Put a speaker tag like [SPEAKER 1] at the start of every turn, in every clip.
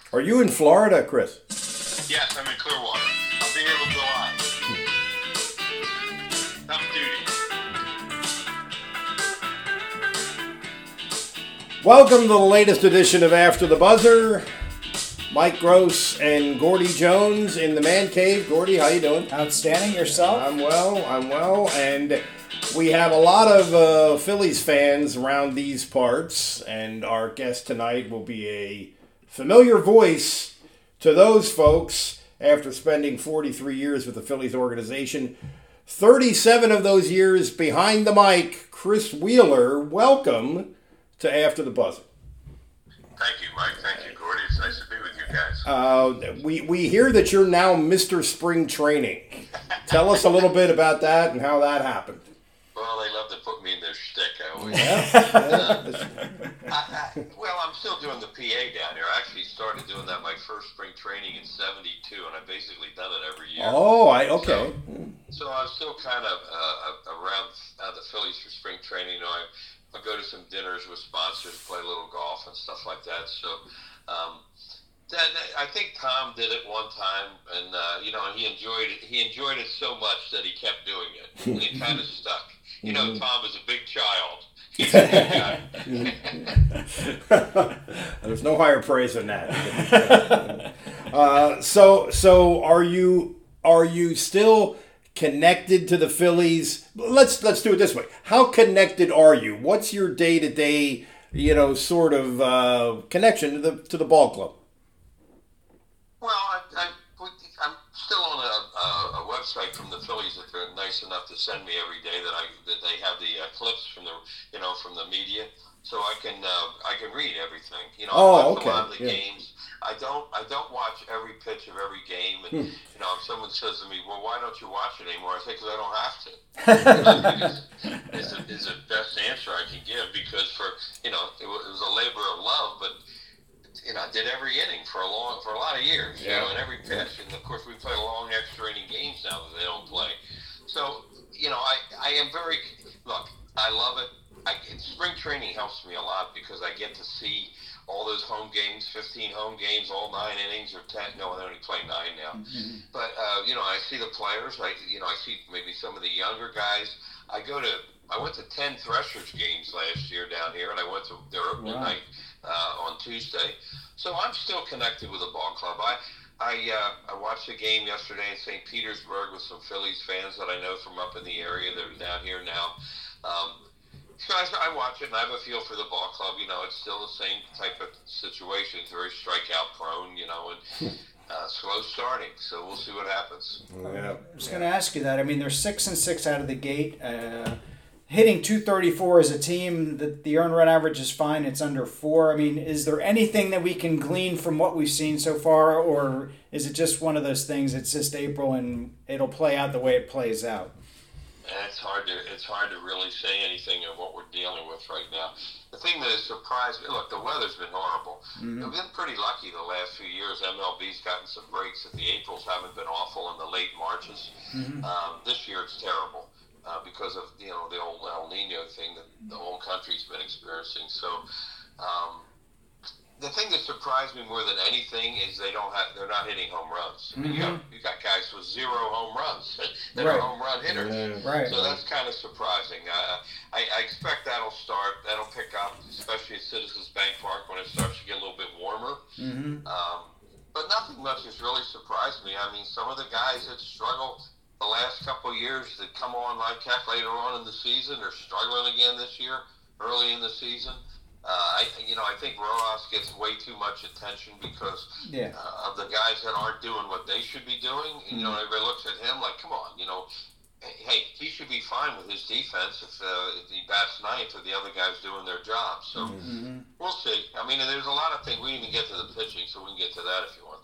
[SPEAKER 1] Are you in Florida, Chris?
[SPEAKER 2] Yes, I'm in Clearwater. I'll be here till July. Tough duty.
[SPEAKER 1] Welcome to the latest edition of After the Buzzer. Mike Gross and Gordy Jones in the man cave. Gordy, how you doing?
[SPEAKER 3] Outstanding. Yourself?
[SPEAKER 1] I'm well. And we have a lot of Phillies fans around these parts. And our guest tonight will be a familiar voice to those folks after spending 43 years with the Phillies organization. 37 of those years behind the mic. Chris Wheeler, welcome to After the Buzzer.
[SPEAKER 2] Thank you, Mike. Thank you, Gordy. It's nice to be with you guys.
[SPEAKER 1] We hear that you're now Mr. Spring Training. Tell us a little bit about that and how that happened.
[SPEAKER 2] Well, they love to put me in their shtick. I always well, I'm still doing the PA down here. I actually started doing that my first spring training in '72, and I've basically done it every year.
[SPEAKER 1] Okay.
[SPEAKER 2] So I'm still kind of around the Phillies for spring training. You know, I go to some dinners with sponsors, play a little golf and stuff like that. So I think Tom did it one time, and he enjoyed it so much that he kept doing it, and it kind of stuck. You know, Tom is a big child. He's a big guy.
[SPEAKER 1] There's no higher praise than that. So are you still connected to the Phillies? Let's do it this way. How connected are you? What's your day-to-day, sort of connection to the ball club?
[SPEAKER 2] Well, I'm still on a website from the Phillies that they're nice enough to send me every day that they have the clips from the media, so I can read everything. I watch a lot of the games. I don't watch every pitch of every game, and if someone says to me, "Well, why don't you watch it anymore?" I say, "Because I don't have to." is the best answer I can give, because it was a labor of love, but I did every inning for a lot of years, and every pitch, and of course we play long extra inning games now that they don't play. So I am very I love it. Spring training helps me a lot because I get to see all those home games, 15 home games, all 9 innings or 10. No, they only play 9 now. Mm-hmm. But I see the players. I see maybe some of the younger guys. I went to 10 Threshers games last year down here, and I went to their opening night on Tuesday. So I'm still connected with the ball club. I watched a game yesterday in St. Petersburg with some Phillies fans that I know from up in the area that are down here now. So I watch it, and I have a feel for the ball club. It's still the same type of situation. It's very strikeout prone, and slow starting. So we'll see what happens.
[SPEAKER 3] Yeah. I was going to ask you that. I mean, they're 6-6 out of the gate. Hitting .234 as a team, the earned run average is fine. It's under 4. I mean, is there anything that we can glean from what we've seen so far, or is it just one of those things? It's just April, and it'll play out the way it plays out.
[SPEAKER 2] It's hard to really say anything of what we're dealing with right now. The thing that has surprised me, look, the weather's been horrible. Mm-hmm. We've been pretty lucky the last few years. MLB's gotten some breaks. That the Aprils haven't been awful, and the late Marches. Mm-hmm. This year it's terrible because of the old El Nino thing that the whole country's been experiencing. So the thing that surprised me more than anything is they're not hitting home runs. Mm-hmm. You got guys with 0 home runs that are home run hitters. Yeah. Right. So that's kind of surprising. I expect that'll pick up, especially at Citizens Bank Park when it starts to get a little bit warmer. Mm-hmm. But nothing much has really surprised me. I mean, some of the guys that struggled the last couple of years that come on like heck later on in the season are struggling again this year, early in the season. I think Rojas gets way too much attention because of the guys that aren't doing what they should be doing. And, everybody looks at him like, come on, hey, he should be fine with his defense if he bats ninth or the other guy's doing their job. So we'll see. I mean, there's a lot of things. We didn't even get to the pitching, so we can get to that if you want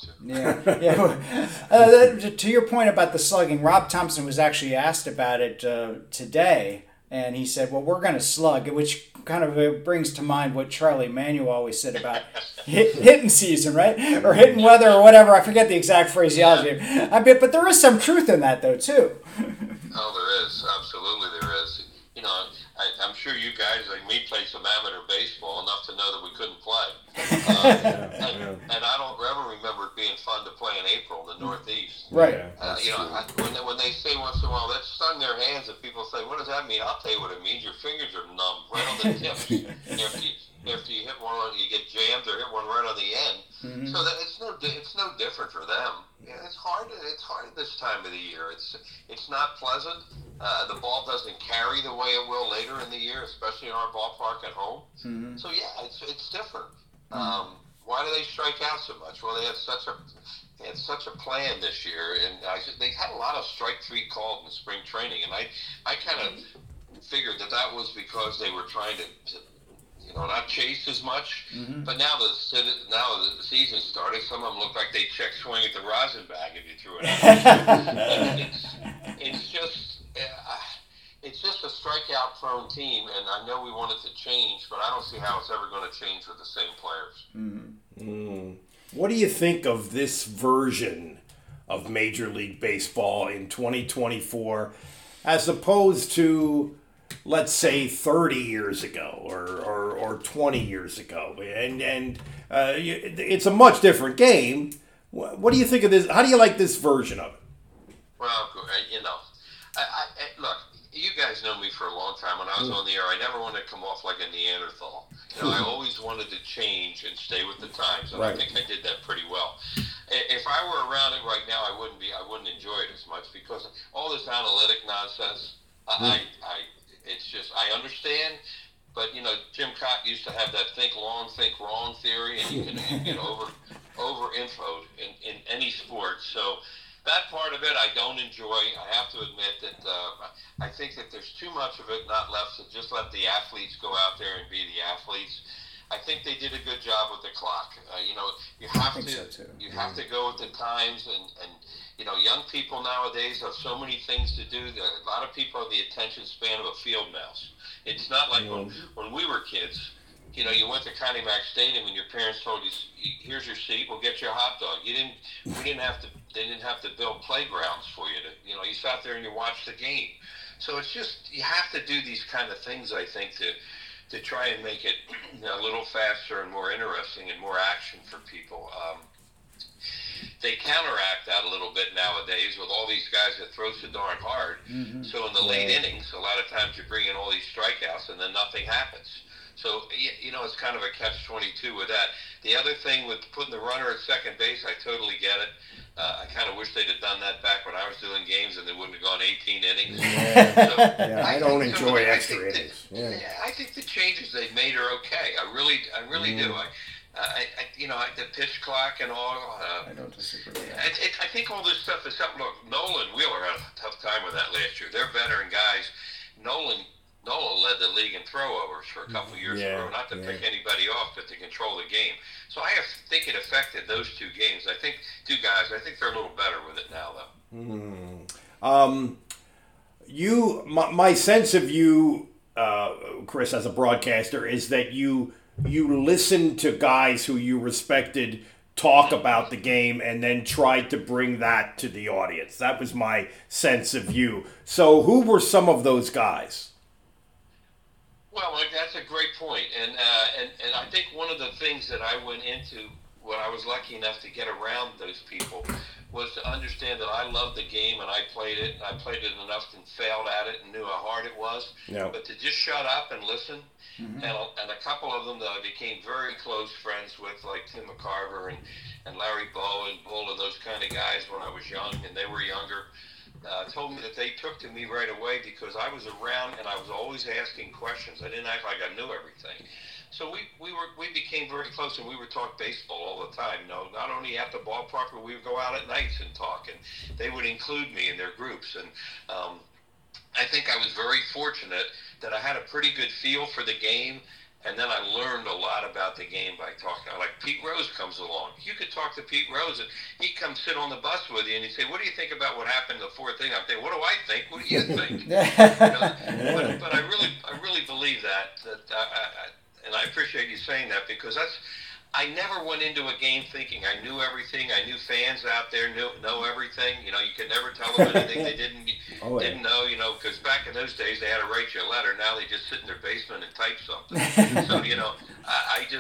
[SPEAKER 2] to.
[SPEAKER 3] Yeah. To your point about the slugging, Rob Thompson was actually asked about it today, and he said, well, we're going to slug, which kind of brings to mind what Charlie Manuel always said about hitting season, right? Or hitting weather or whatever. I forget the exact phraseology. But there is some truth in that, though, too.
[SPEAKER 2] Oh, there is. Absolutely there is. I'm sure you guys, like me, play some amateur baseball enough to know that we couldn't play. And I don't ever April in the Northeast.
[SPEAKER 3] Right.
[SPEAKER 2] When they say once in a while, that stung their hands, and people say, what does that mean? I'll tell you what it means. Your fingers are numb right on the tips. After you hit one, you get jammed or hit one right on the end. Mm-hmm. So that it's no different for them. Yeah, it's hard this time of the year. It's not pleasant. The ball doesn't carry the way it will later in the year, especially in our ballpark at home. Mm-hmm. So yeah, it's different. Mm-hmm. Why do they strike out so much? Well, they had such a plan this year, and they had a lot of strike three called in spring training, and I kind of figured that was because they were trying to not chase as much. Mm-hmm. But now the season started, some of them look like they check swing at the rosin bag if you threw it out. It's just a strikeout-prone team, and I know we want it to change, but I don't see how it's ever going to change with the same players.
[SPEAKER 1] Mm-hmm. Mm. What do you think of this version of Major League Baseball in 2024 as opposed to, let's say, 30 years ago or 20 years ago? And it's a much different game. What do you think of this? How do you like this version of it?
[SPEAKER 2] Well, look, you guys know me for a long time. When I was on the air, I never wanted to come off like a Neanderthal. I always wanted to change and stay with the times, and right. I think I did that pretty well. If I were around it right now, I wouldn't enjoy it as much because all this analytic nonsense. It's just I understand, but Jim Cott used to have that think long, think wrong theory, and you can get over infoed in any sport. So that part of it I don't enjoy. I have to admit that I think that there's too much of it not left to just let the athletes go out there and be the athletes. I think they did a good job with the clock. You have to go with the times, and young people nowadays have so many things to do. A lot of people have the attention span of a field mouse. It's not like when we were kids. You went to Connie Mack Stadium and your parents told you, "Here's your seat. We'll get you a hot dog." They didn't have to build playgrounds for you to. You sat there and you watched the game. So it's just you have to do these kind of things. I think to try and make it a little faster and more interesting and more action for people. They counteract that a little bit nowadays with all these guys that throw so darn hard. Mm-hmm. So in the late innings, a lot of times you bring in all these strikeouts and then nothing happens. So, it's kind of a catch-22 with that. The other thing with putting the runner at second base, I totally get it. I kind of wish they'd have done that back when I was doing games and they wouldn't have gone 18 innings.
[SPEAKER 1] Yeah, I don't enjoy extra innings.
[SPEAKER 2] I think the changes they've made are okay. I really do. The pitch clock and all.
[SPEAKER 3] I don't disagree.
[SPEAKER 2] I think all this stuff is something. Look, Nolan Wheeler had a tough time with that last year. They're veteran guys. Nolan led the league in throwovers for a couple of years in a row. Not to pick anybody off, but to control the game. So I think it affected those two games. I think they're a little better with it now, though.
[SPEAKER 1] My sense of you, Chris, as a broadcaster, is that you listened to guys who you respected talk about the game and then tried to bring that to the audience. That was my sense of you. So who were some of those guys?
[SPEAKER 2] Well, that's a great point, and I think one of the things that I went into when I was lucky enough to get around those people was to understand that I loved the game and I played it enough and failed at it and knew how hard it was. Yeah. But to just shut up and listen, and a couple of them that I became very close friends with, like Tim McCarver and Larry Bowe and Bull and those kind of guys when I was young and they were younger. Told me that they took to me right away because I was around and I was always asking questions. I didn't act like I knew everything. So we became very close and we would talk baseball all the time. Not only at the ballpark, but we would go out at nights and talk. And they would include me in their groups. And I think I was very fortunate that I had a pretty good feel for the game. And then I learned a lot about the game by talking. Like Pete Rose comes along. You could talk to Pete Rose, and he'd come sit on the bus with you, and he'd say, "What do you think about what happened in the fourth inning?" I'm thinking, "What do I think? What do you think?" But I really believe that and I appreciate you saying that because I never went into a game thinking I knew everything. I knew fans out there know everything. You could never tell them anything they didn't know. Because back in those days they had to write you a letter. Now they just sit in their basement and type something. So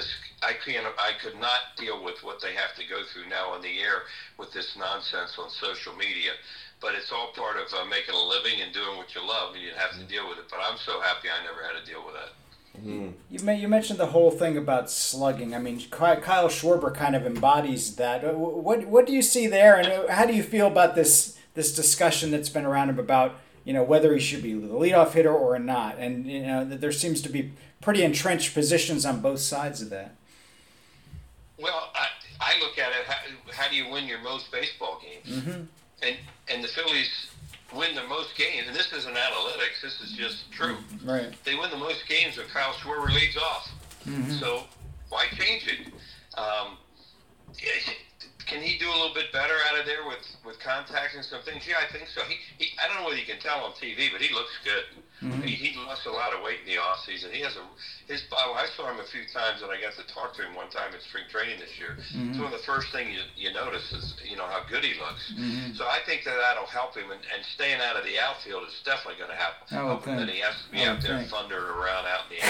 [SPEAKER 2] I could not deal with what they have to go through now on the air with this nonsense on social media. But it's all part of making a living and doing what you love, and you have to deal with it. But I'm so happy I never had to deal with that.
[SPEAKER 3] You mentioned the whole thing about slugging. I mean, Kyle Schwarber kind of embodies that. What do you see there, and how do you feel about this discussion that's been around him about, whether he should be the leadoff hitter or not? And that there seems to be pretty entrenched positions on both sides of that.
[SPEAKER 2] Well, I look at it. How do you win your most baseball games?
[SPEAKER 3] Mm-hmm.
[SPEAKER 2] And the Phillies win the most games, and this isn't analytics, this is just true.
[SPEAKER 3] Right.
[SPEAKER 2] They win the most games when Kyle Schwarber leads off.
[SPEAKER 3] Mm-hmm.
[SPEAKER 2] So why change it? Can he do a little bit better out of there with contacts and some things? Yeah, I think so. He I don't know whether you can tell on TV, but he looks good.
[SPEAKER 3] Mm-hmm.
[SPEAKER 2] He lost a lot of weight in the off season. He has I saw him a few times, and I got to talk to him one time at spring training this year.
[SPEAKER 3] Mm-hmm.
[SPEAKER 2] So one of the first things you notice is how good he looks.
[SPEAKER 3] Mm-hmm.
[SPEAKER 2] So I think that'll help him, and staying out of the outfield is definitely going to help him. That he has to be out there thundering around out in the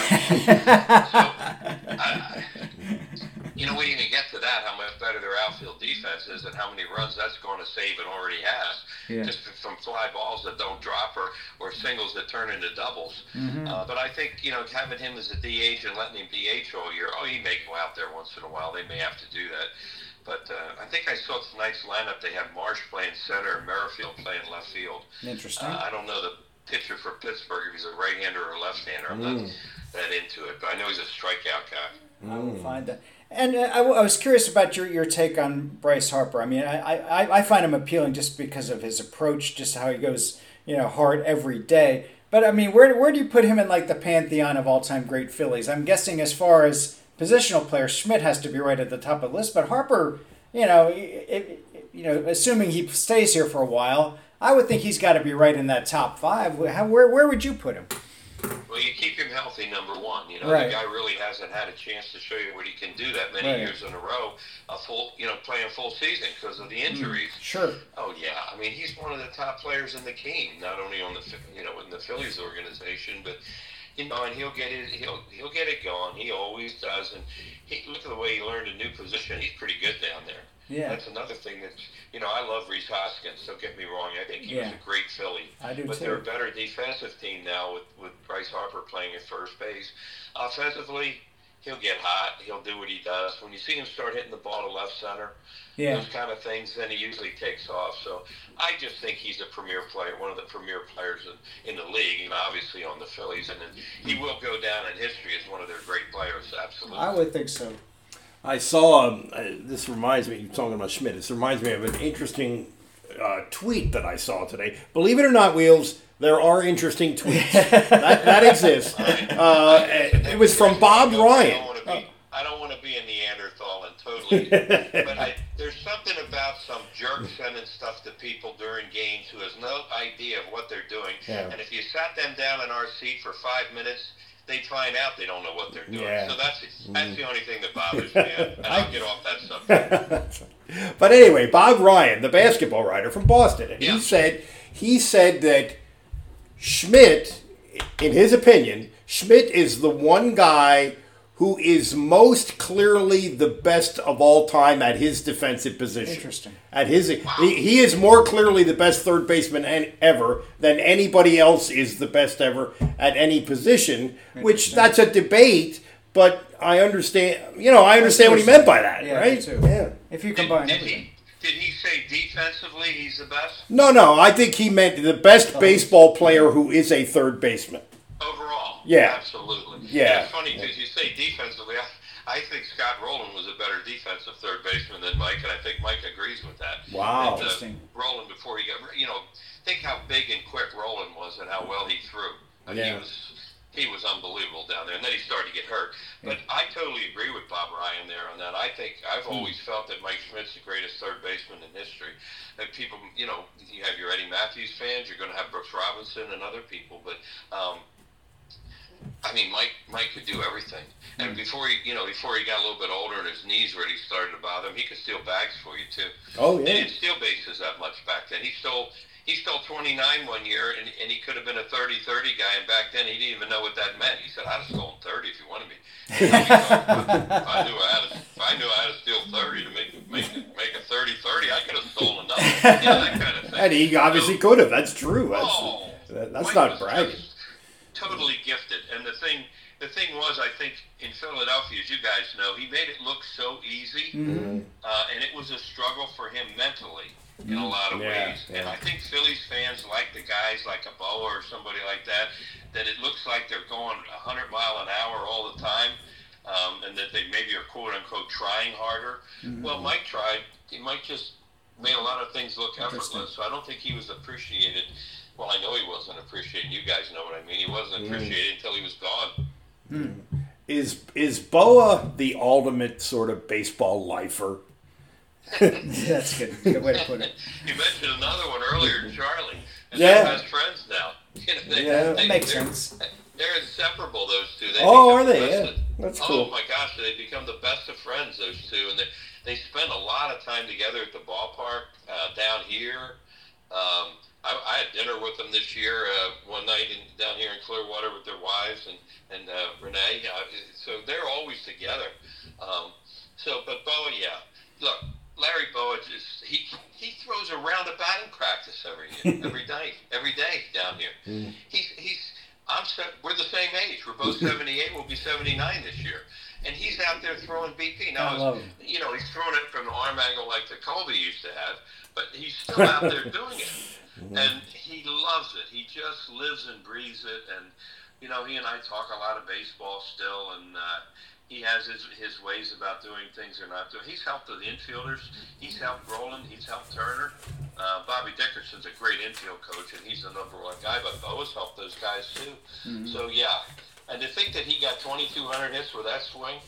[SPEAKER 2] outfield. So we didn't get to that, how much better their outfield defense is and how many runs that's going to save and already has.
[SPEAKER 3] Yeah.
[SPEAKER 2] Just from fly balls that don't drop or singles that turn into doubles.
[SPEAKER 3] Mm-hmm.
[SPEAKER 2] But I think, having him as a DH and letting him DH all year, he may go out there once in a while. They may have to do that. But I think I saw tonight's lineup. They have Marsh playing center and Merrifield playing left field.
[SPEAKER 3] Interesting.
[SPEAKER 2] I don't know the pitcher for Pittsburgh, if he's a right-hander or a left-hander. I'm not that into it, but I know he's a strikeout guy.
[SPEAKER 3] I will find that. And I was curious about your take on Bryce Harper. I mean, I find him appealing just because of his approach, just how he goes, hard every day. But I mean, where do you put him in like the pantheon of all-time great Phillies? I'm guessing as far as positional players, Schmidt has to be right at the top of the list. But Harper, assuming he stays here for a while, I would think he's got to be right in that top 5. Where would you put him?
[SPEAKER 2] Well, you keep him healthy, number one.
[SPEAKER 3] Right.
[SPEAKER 2] The guy really hasn't had a chance to show you what he can do that many years in a row, playing full season because of the injuries.
[SPEAKER 3] Sure.
[SPEAKER 2] Oh yeah, I mean he's one of the top players in the game, not only on the in the Phillies organization, but and he'll get it going. He always does, and look at the way he learned a new position. He's pretty good down there.
[SPEAKER 3] Yeah.
[SPEAKER 2] That's another thing that, I love Rhys Hoskins, don't get me wrong. I think he was a great Philly.
[SPEAKER 3] I do
[SPEAKER 2] but
[SPEAKER 3] too.
[SPEAKER 2] they're a better defensive team now with Bryce Harper playing at first base. Offensively, he'll get hot. He'll do what he does. When you see him start hitting the ball to left center, those kind of things, then he usually takes off. So I just think he's a premier player, one of the premier players in the league, obviously on the Phillies. And he will go down in history as one of their great players, absolutely.
[SPEAKER 3] I would think so.
[SPEAKER 1] I saw, this reminds me, you're talking about Schmidt, this reminds me of an interesting tweet that I saw today. Believe it or not, Wheels, there are interesting tweets. that exists. It was from Bob Ryan.
[SPEAKER 2] I don't want to be a Neanderthal and totally, but there's something about some jerk sending stuff to people during games who has no idea of what they're doing. Yeah. And if you sat them down in our seat for 5 minutes, they'd find out they don't know what they're doing. Yeah. So that's the only thing that bothers me, and I'll get off that subject.
[SPEAKER 1] But anyway, Bob Ryan, the basketball writer from Boston, and he said that Schmidt, in his opinion, Schmidt is the one guy who is most clearly the best of all time at his defensive position.
[SPEAKER 3] Interesting.
[SPEAKER 1] He is more clearly the best third baseman ever than anybody else is the best ever at any position, which that's a debate, but I understand, what he meant by that, right?
[SPEAKER 3] Too. Yeah. If you combine everything.
[SPEAKER 2] Did he say defensively he's the best?
[SPEAKER 1] No, I think he meant the best baseball player who is a third baseman.
[SPEAKER 2] Overall?
[SPEAKER 1] Yeah.
[SPEAKER 2] Absolutely.
[SPEAKER 1] Yeah.
[SPEAKER 2] It's funny because you say defensively. I think Scott Rowland was a better defensive third baseman than Mike, and I think Mike agrees with that.
[SPEAKER 1] Wow.
[SPEAKER 2] And, Rowland, before he got, think how big and quick Rowland was and how well he threw. He was unbelievable down there, and then he started to get hurt. But I totally agree with Bob Ryan there on that. I think I've always felt that Mike Schmidt's the greatest third baseman in history. And people, you have your Eddie Matthews fans, you're going to have Brooks Robinson and other people, but Mike could do everything. And before he got a little bit older and his knees really started to bother him, he could steal bags for you too.
[SPEAKER 1] Oh yeah.
[SPEAKER 2] They didn't steal bases that much back then. He stole he stole 29 one year, and he could have been a 30-30 guy. And back then, he didn't even know what that meant. He said, "I'd have stolen 30 if you wanted me." If I knew I had to steal 30 to make a 30-30, I could have stolen nothing. That kind of thing.
[SPEAKER 1] And he obviously could have. That's true. That's not
[SPEAKER 2] was
[SPEAKER 1] bragging.
[SPEAKER 2] Totally gifted. And the thing was, I think in Philadelphia, as you guys know, he made it look so easy, and it was a struggle for him mentally in a lot of ways. Yeah. And I think Phillies fans like the guys like a Boa or somebody like that it looks like they're going 100 mile an hour all the time, and that they maybe are quote unquote trying harder. Well, Mike tried. Mike just made a lot of things look effortless. So I don't think he was appreciated. Well, I know he wasn't appreciated. You guys know what I mean. He wasn't appreciated until he was gone.
[SPEAKER 1] Is Boa the ultimate sort of baseball lifer?
[SPEAKER 3] That's good. Good way to put it.
[SPEAKER 2] You mentioned another one earlier, Charlie. And
[SPEAKER 1] they're
[SPEAKER 2] best friends now.
[SPEAKER 3] That makes sense.
[SPEAKER 2] They're inseparable, those two.
[SPEAKER 1] Are they? Yeah. That's cool.
[SPEAKER 2] Oh my gosh, they become the best of friends, those two, and they spend a lot of time together at the ballpark down here. I had dinner with them this year one night down here in Clearwater with their wives and Renee. So they're always together. But Boa, yeah. Look, Larry Boa he throws a round of batting practice every day down here. We're the same age. We're both 78. We'll be 79 this year. And he's out there throwing BP. Now, he's throwing it from the arm angle like the Colby used to have, but he's still out there doing it. And he loves it. He just lives and breathes it. And, he and I talk a lot of baseball still, and he has his ways about doing things or not doing. He's helped the infielders. He's helped Roland. He's helped Turner. Bobby Dickerson's a great infield coach, and he's the number one guy, but Boa's helped those guys too. So, yeah. And to think that he got 2,200 hits with that swing.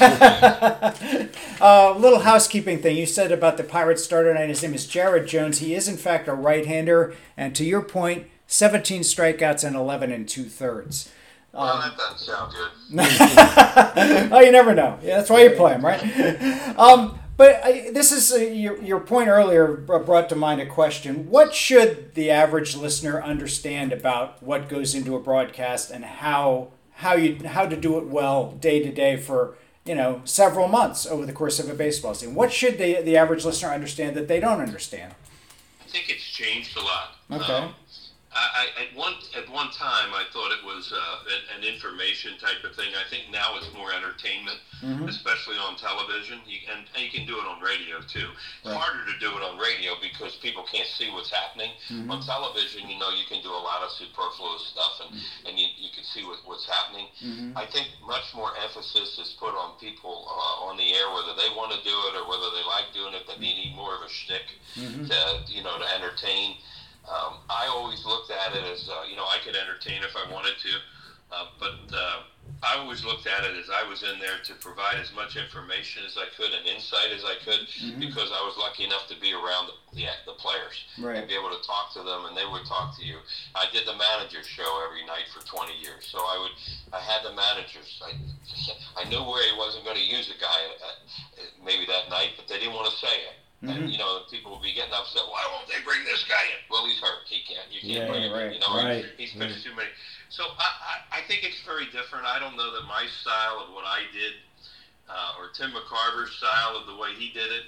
[SPEAKER 3] Little housekeeping thing. You said about the Pirates starter tonight. His name is Jared Jones. He is, in fact, a right-hander. And to your point, 17 strikeouts and 11 2/3.
[SPEAKER 2] Well, that doesn't sound good.
[SPEAKER 3] Oh, you never know. Yeah, that's why you play him, right? But this is your point earlier brought to mind a question. What should the average listener understand about what goes into a broadcast and how to do it well day to day for several months over the course of a baseball season? What should the average listener understand that they don't understand?
[SPEAKER 2] I think it's changed a lot.
[SPEAKER 3] Okay.
[SPEAKER 2] At one time, I thought it was an information type of thing. I think now it's more entertainment, especially on television. You can do it on radio too. It's harder to do it on radio because people can't see what's happening. On television, you can do a lot of superfluous stuff, and you can see what's happening. I think much more emphasis is put on people on the air, whether they want to do it or whether they like doing it, but they need more of a shtick to entertain. I always looked at it as, I could entertain if I wanted to, but I always looked at it as I was in there to provide as much information as I could and insight as I could, because I was lucky enough to be around the players and be able to talk to them, and they would talk to you. I did the manager's show every night for 20 years, so I had the managers. I knew where he wasn't going to use a guy maybe that night, but they didn't want to say it. And people will be getting upset. Why won't they bring this guy in? Well, he's hurt. He can't. You can't bring him in. He's pitched too many. So I think it's very different. I don't know that my style of what I did, or Tim McCarver's style of the way he did it,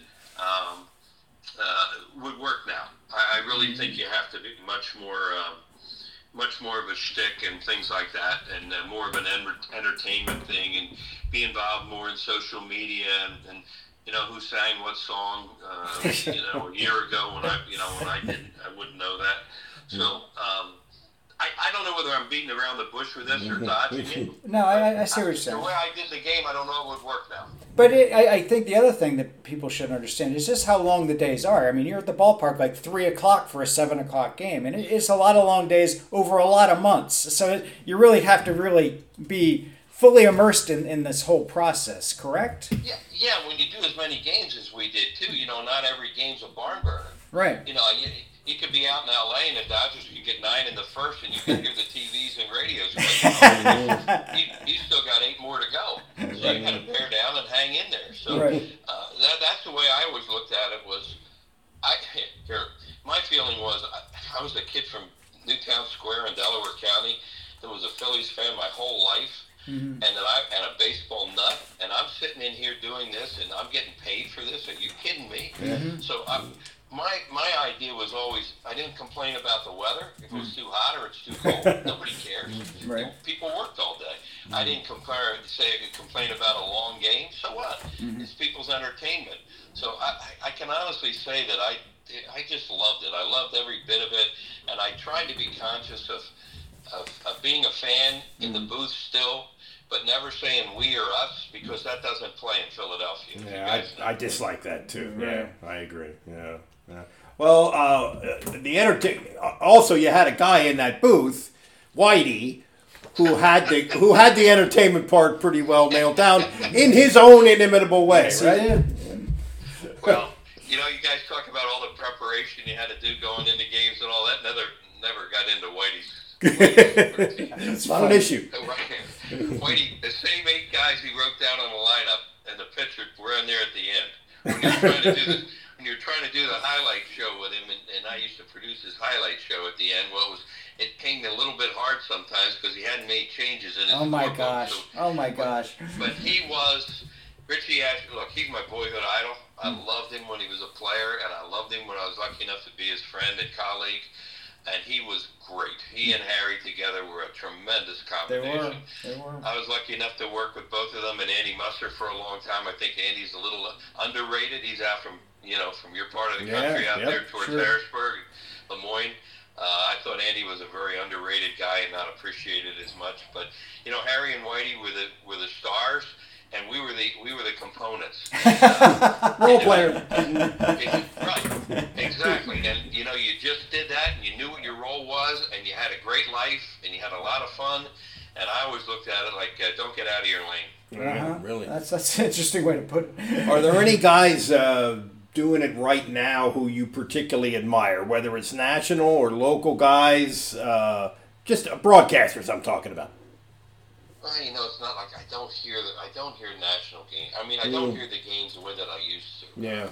[SPEAKER 2] would work now. I really think you have to be much more of a shtick and things like that, and more of an entertainment thing, and be involved more in social media and who sang what song, a year ago when I didn't, I wouldn't know that. So, I don't know whether I'm beating around the bush with this or dodging it.
[SPEAKER 3] No, I see what you're saying.
[SPEAKER 2] The way I did the game, I don't know if it would work now.
[SPEAKER 3] But I think the other thing that people should understand is just how long the days are. I mean, you're at the ballpark like 3 o'clock for a 7 o'clock game, and it's a lot of long days over a lot of months. So you really have to really be fully immersed in this whole process, correct?
[SPEAKER 2] Yeah. When you do as many games as we did too, not every game's a barn burner.
[SPEAKER 3] Right.
[SPEAKER 2] You could be out in LA and the Dodgers could get 9 in the first, and you can hear the TVs and radios. But, you still got 8 more to go, so you got to bear down and hang in there. So that's the way I always looked at it. My feeling was I was a kid from Newtown Square in Delaware County that was a Phillies fan my whole life, and a baseball nut, and I'm sitting in here doing this, and I'm getting paid for this. Are you kidding me? So my idea was always, I didn't complain about the weather. If it was too hot or it's too cold, nobody cares.
[SPEAKER 3] Right.
[SPEAKER 2] People worked all day. I didn't complain about a long game. So what? It's people's entertainment. So I can honestly say that I just loved it. I loved every bit of it, and I tried to be conscious of being a fan in the booth still, but never saying we or us, because that doesn't play in Philadelphia.
[SPEAKER 1] Yeah, I dislike that too.
[SPEAKER 3] Right.
[SPEAKER 1] Yeah, I agree. Yeah. Well, also you had a guy in that booth, Whitey, who had the entertainment part pretty well nailed down in his own inimitable way,
[SPEAKER 3] Yes,
[SPEAKER 1] right?
[SPEAKER 3] he did.
[SPEAKER 2] Well, you guys talk about all the preparation you had to do going into games and all that. Never got into Whitey's.
[SPEAKER 1] It's not an issue.
[SPEAKER 2] Whitey, the same 8 guys he wrote down on the lineup and the pitcher were in there at the end. When you're trying to do the highlight show with him, and I used to produce his highlight show at the end. Well, it came a little bit hard sometimes because he hadn't made changes in his.
[SPEAKER 3] Oh my gosh!
[SPEAKER 2] But he was Richie Ashburn. Look, he's my boyhood idol. I loved him when he was a player, and I loved him when I was lucky enough to be his friend and colleague. And he was great. He and Harry together were a tremendous combination.
[SPEAKER 3] They were.
[SPEAKER 2] I was lucky enough to work with both of them and Andy Musser for a long time. I think Andy's a little underrated. He's out from your part of the country out there towards Harrisburg, Lemoyne. I thought Andy was a very underrated guy and not appreciated as much. But Harry and Whitey were the stars, and we were the components.
[SPEAKER 1] Role player.
[SPEAKER 2] Right, exactly. And you just did that, and you knew what your role was, and you had a great life, and you had a lot of fun. And I always looked at it like, don't get out of your lane.
[SPEAKER 1] Really?
[SPEAKER 3] That's an interesting way to put it.
[SPEAKER 1] Are there any guys doing it right now who you particularly admire, whether it's national or local guys, just broadcasters I'm talking about?
[SPEAKER 2] Well, it's not like I don't hear national games. I mean, I don't hear the games the way that I used to.
[SPEAKER 1] Yeah.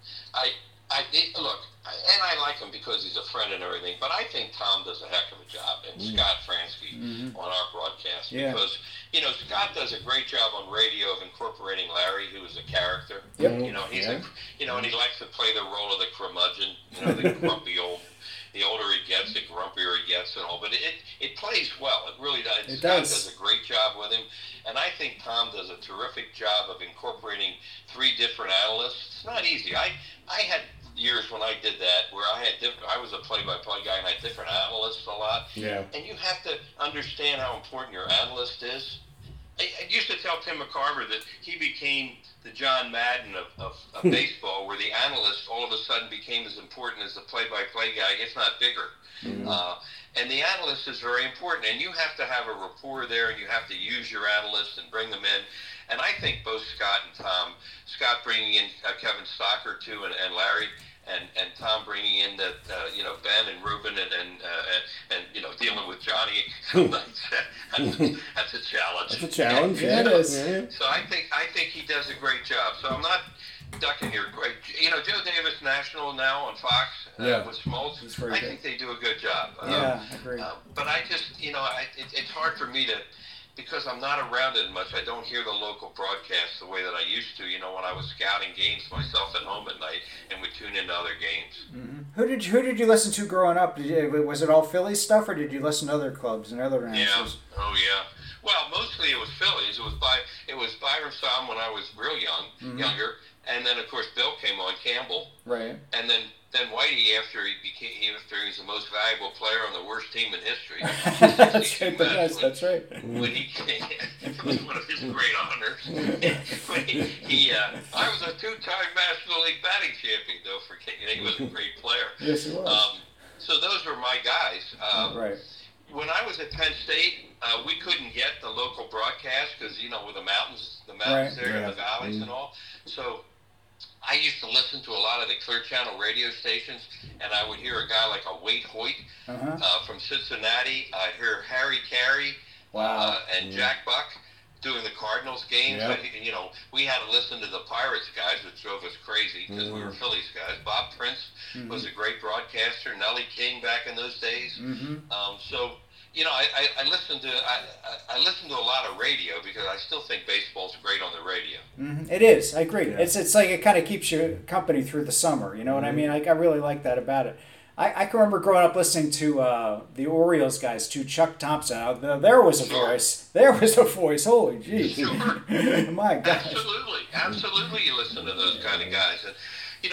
[SPEAKER 2] And I like him because he's a friend and everything, but I think Tom does a heck of a job, and Scott Fransky on our broadcast, because, Scott does a great job on radio of incorporating Larry, who is a character.
[SPEAKER 3] Yep.
[SPEAKER 2] He's and he likes to play the role of the curmudgeon, the grumpy old. The older he gets, the grumpier he gets and all. But it plays well. It really does. Scott does a great job with him. And I think Tom does a terrific job of incorporating 3 different analysts. It's not easy. I had years when I did that where I was a play-by-play guy and I had different analysts a lot.
[SPEAKER 1] Yeah.
[SPEAKER 2] And you have to understand how important your analyst is. I used to tell Tim McCarver that he became the John Madden of baseball, where the analyst all of a sudden became as important as the play-by-play guy, if not bigger. And the analyst is very important, and you have to have a rapport there, and you have to use your analysts and bring them in. And I think both Scott and Tom, Scott bringing in Kevin Stocker too, and Larry, and Tom bringing in Ben and Ruben and dealing with Johnny some nights. That's a challenge.
[SPEAKER 1] It's a challenge.
[SPEAKER 3] Yeah, it is.
[SPEAKER 1] Yeah.
[SPEAKER 2] So I think he does a great job. So I'm not ducking your great. Joe Davis National now on Fox with Smoltz. I think they do a good job.
[SPEAKER 3] I agree.
[SPEAKER 2] But I just it's hard for me to. Because I'm not around it much, I don't hear the local broadcasts the way that I used to, when I was scouting games myself at home at night and would tune into other games.
[SPEAKER 3] Mm-hmm. Who did you listen to growing up? Was it all Phillies stuff, or did you listen to other clubs and other announcers?
[SPEAKER 2] Yeah. Oh, yeah. Well, mostly it was Phillies. It was Byron Stom when I was real younger, and then, of course, Bill came on, Campbell.
[SPEAKER 3] Right.
[SPEAKER 2] And then Whitey, after he was the most valuable player on the worst team in history.
[SPEAKER 3] That's right.
[SPEAKER 2] When he came, it was one of his great honors. I was a 2-time National League batting champion, don't forget. He was a great player.
[SPEAKER 3] Yes, he was.
[SPEAKER 2] So those were my guys.
[SPEAKER 3] Right.
[SPEAKER 2] When I was at Penn State, we couldn't get the local broadcast because, with the mountains there and the valleys and all. So I used to listen to a lot of the Clear Channel radio stations, and I would hear a guy like a Wade Hoyt from Cincinnati. I'd hear Harry Carey and Jack Buck. doing the Cardinals games.
[SPEAKER 1] Yep.
[SPEAKER 2] We had to listen to the Pirates guys, which drove us crazy because we were Phillies guys. Bob Prince was a great broadcaster. Nellie King back in those days. I listen to a lot of radio because I still think baseball's great on the radio.
[SPEAKER 3] It is. I agree. Yeah. It's like it kind of keeps you company through the summer. You know what I mean? I really like that about it. I can remember growing up listening to the Orioles guys, to Chuck Thompson. There was a voice. There was a voice. Holy jeez.
[SPEAKER 2] Sure.
[SPEAKER 3] My gosh.
[SPEAKER 2] Absolutely. You listen to those kind of guys, and you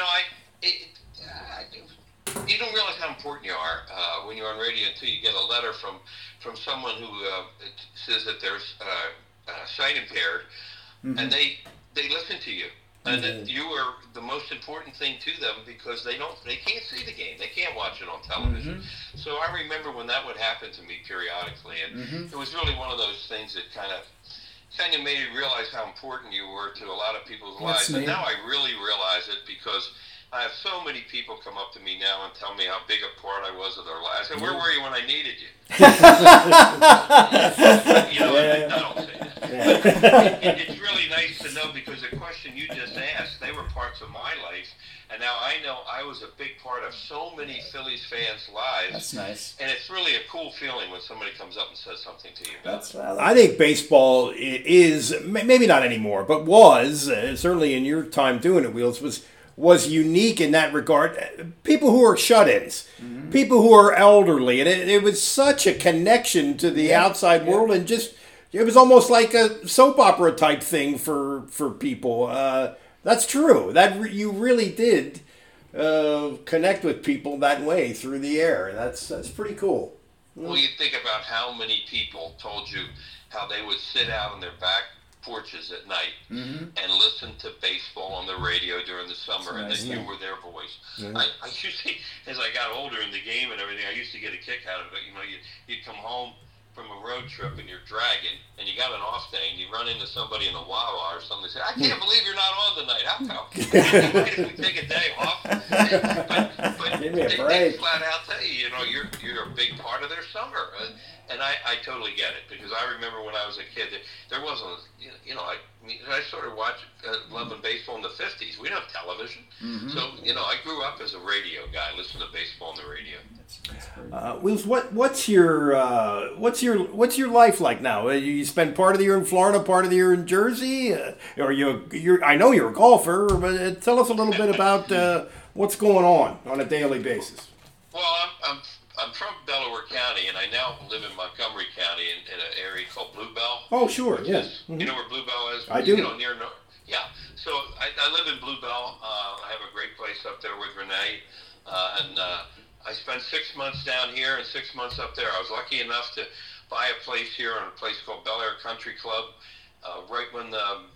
[SPEAKER 2] don't realize how important you are when you're on radio until you get a letter from someone who says that they're sight impaired, and they listen to you. And that you are the most important thing to them because they can't see the game. They can't watch it on television. So I remember when that would happen to me periodically, and it was really one of those things that kind of made me realize how important you were to a lot of people's lives. And now I really realize it because I have so many people come up to me now and tell me how big a part I was of their lives. And where were you when I needed you? I don't say that. It's really nice to know because the question you just asked, they were parts of my life. And now I know I was a big part of so many Phillies fans' lives.
[SPEAKER 3] That's nice.
[SPEAKER 2] And it's really a cool feeling when somebody comes up and says something to you about it.
[SPEAKER 1] I think baseball is, maybe not anymore, but was, certainly in your time doing it, Wheels, was unique in that regard. People who are shut-ins, people who are elderly, and it was such a connection to the outside world, and just it was almost like a soap opera type thing for people. That's true. That you really did connect with people that way through the air. That's pretty cool.
[SPEAKER 2] Well, you think about how many people told you how they would sit out on their back porches at night and listen to baseball on the radio during the summer, and that you were their voice. I used to, as I got older in the game and everything, I used to get a kick out of it. You'd come home from a road trip and you're dragging, and you got an off day, and you run into somebody in a Wawa or something. Say, I can't believe you're not on tonight. How come? If we take a day off? But they flat out tell you, you're a big part of their summer. And I totally get it, because I remember when I was a kid, there wasn't, I started loving baseball in the 50s. We didn't have television. So, I grew up as a radio guy, listening to baseball on the radio.
[SPEAKER 1] Wheels, what's your life like now? You spend part of the year in Florida, part of the year in Jersey, or you're I know you're a golfer, but tell us a little bit about what's going on a daily basis.
[SPEAKER 2] Well, I'm from Delaware County, and I now live in Montgomery County in an area called Blue Bell.
[SPEAKER 1] Oh, sure, yes.
[SPEAKER 2] You know where Blue Bell is?
[SPEAKER 1] I do.
[SPEAKER 2] Yeah. So I live in Blue Bell. I have a great place up there with Renee, and I spent 6 months down here and 6 months up there. I was lucky enough to buy a place here on a place called Bel Air Country Club. Right when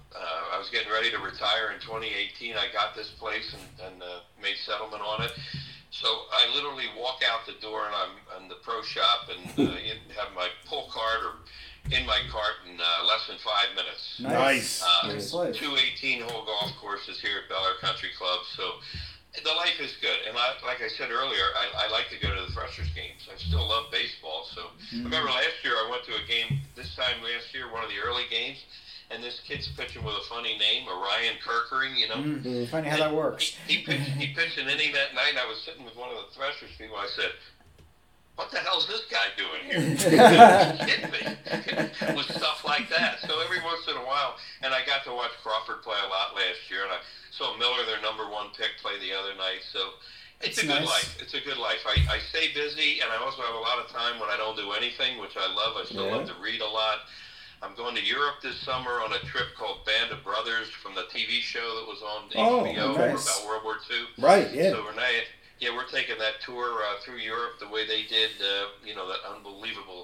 [SPEAKER 2] I was getting ready to retire in 2018, I got this place and made settlement on it. So I literally walk out the door, and I'm in the pro shop, and have my pull cart or in my cart in less than 5 minutes.
[SPEAKER 1] Nice.
[SPEAKER 2] 2 18-hole golf courses here at Bel Air Country Club. So the life is good. And like I said earlier, I like to go to the Threshers games. I still love baseball. So I remember last year I went to a game, this time last year, one of the early games, and this kid's pitching with a funny name, Orion Kirkering,
[SPEAKER 3] Funny how that works.
[SPEAKER 2] He pitched an inning that night, and I was sitting with one of the Threshers people. I said, what the hell's this guy doing here? He's kidding me. With stuff like that. So every once in a while, and I got to watch Crawford play a lot last year, and I saw Miller, their number one pick, play the other night. So it's a good life. It's a good life. I stay busy, and I also have a lot of time when I don't do anything, which I love. I still love to read a lot. I'm going to Europe this summer on a trip called Band of Brothers from the TV show that was on HBO about World War II.
[SPEAKER 1] Right, yeah.
[SPEAKER 2] So Renee, we're taking that tour through Europe the way they did, that unbelievable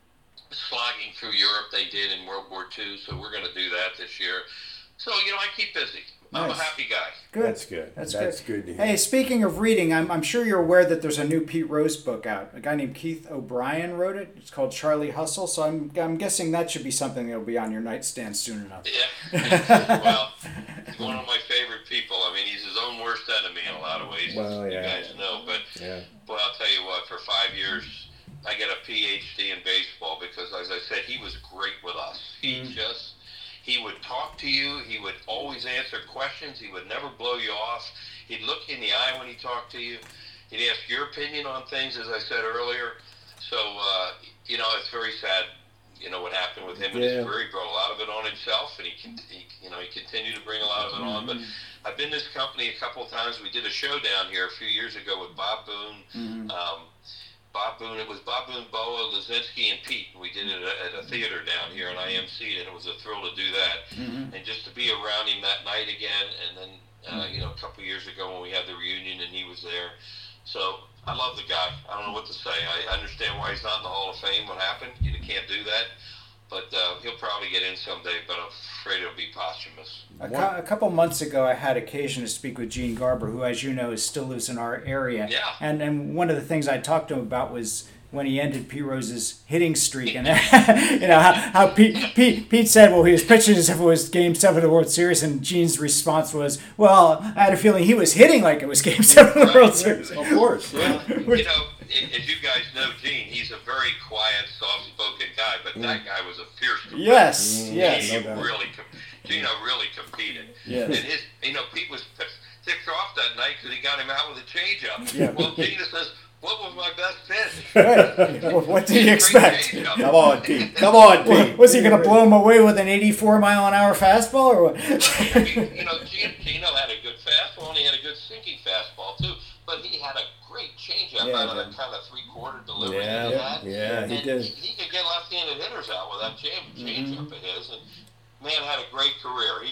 [SPEAKER 2] slogging through Europe they did in World War II. So we're going to do that this year. So, I keep busy. Nice. I'm a happy guy.
[SPEAKER 3] Good.
[SPEAKER 1] That's good. That's good to hear.
[SPEAKER 3] Hey, speaking of reading, I'm sure you're aware that there's a new Pete Rose book out. A guy named Keith O'Brien wrote it. It's called Charlie Hustle. So I'm guessing that should be something that'll be on your nightstand soon enough.
[SPEAKER 2] Yeah. Well, he's one of my favorite people. I mean, he's his own worst enemy in a lot of ways.
[SPEAKER 1] Well,
[SPEAKER 2] you guys know. But well, I'll tell you what. For 5 years, I get a PhD in baseball because, as I said, he was great with us. He just He would talk to you. He would always answer questions. He would never blow you off. He'd look in the eye when he talked to you. He'd ask your opinion on things, as I said earlier. So, it's very sad, what happened with him in his career. He brought a lot of it on himself, and he continued to bring a lot of it on. But I've been to this company a couple of times. We did a show down here a few years ago with Bob Boone. It was Bob Boone, Boa, Lazinski, and Pete. We did it at a theater down here in IMC, and it was a thrill to do that. And just to be around him that night again, and then, a couple of years ago when we had the reunion and he was there. So I love the guy. I don't know what to say. I understand why he's not in the Hall of Fame. What happened? You can't do that. But he'll probably get in someday, but I'm afraid it'll be posthumous.
[SPEAKER 3] A couple months ago, I had occasion to speak with Gene Garber, who, as you know, still lives in our area.
[SPEAKER 2] Yeah.
[SPEAKER 3] And one of the things I talked to him about was when he ended Pete Rose's hitting streak, and how Pete said, well, he was pitching as if it was Game 7 of the World Series, and Gene's response was, well, I had a feeling he was hitting like it was Game 7 of the World Series.
[SPEAKER 1] Of course, yeah.
[SPEAKER 2] As you guys know, Gene, he's a very quiet, soft-spoken guy, but that guy was a fierce competitor.
[SPEAKER 3] Yes.
[SPEAKER 2] Gino really competed.
[SPEAKER 3] Yes.
[SPEAKER 2] And Pete was ticked off that night because he got him out with a changeup.
[SPEAKER 3] Yeah.
[SPEAKER 2] Well, Gino says, what was my best pitch?
[SPEAKER 3] Right. What did you expect?
[SPEAKER 1] Come on, Pete.
[SPEAKER 3] Was he going to blow him away with an 84-mile-an-hour fastball, or what?
[SPEAKER 2] Gino had a good fastball, and he had a good sinking fastball, too. But he had a great changeup out of that kind of three-quarter delivery that he had.
[SPEAKER 1] Yeah, he did.
[SPEAKER 2] He could get left-handed hitters out with that changeup of his. And man had a great career.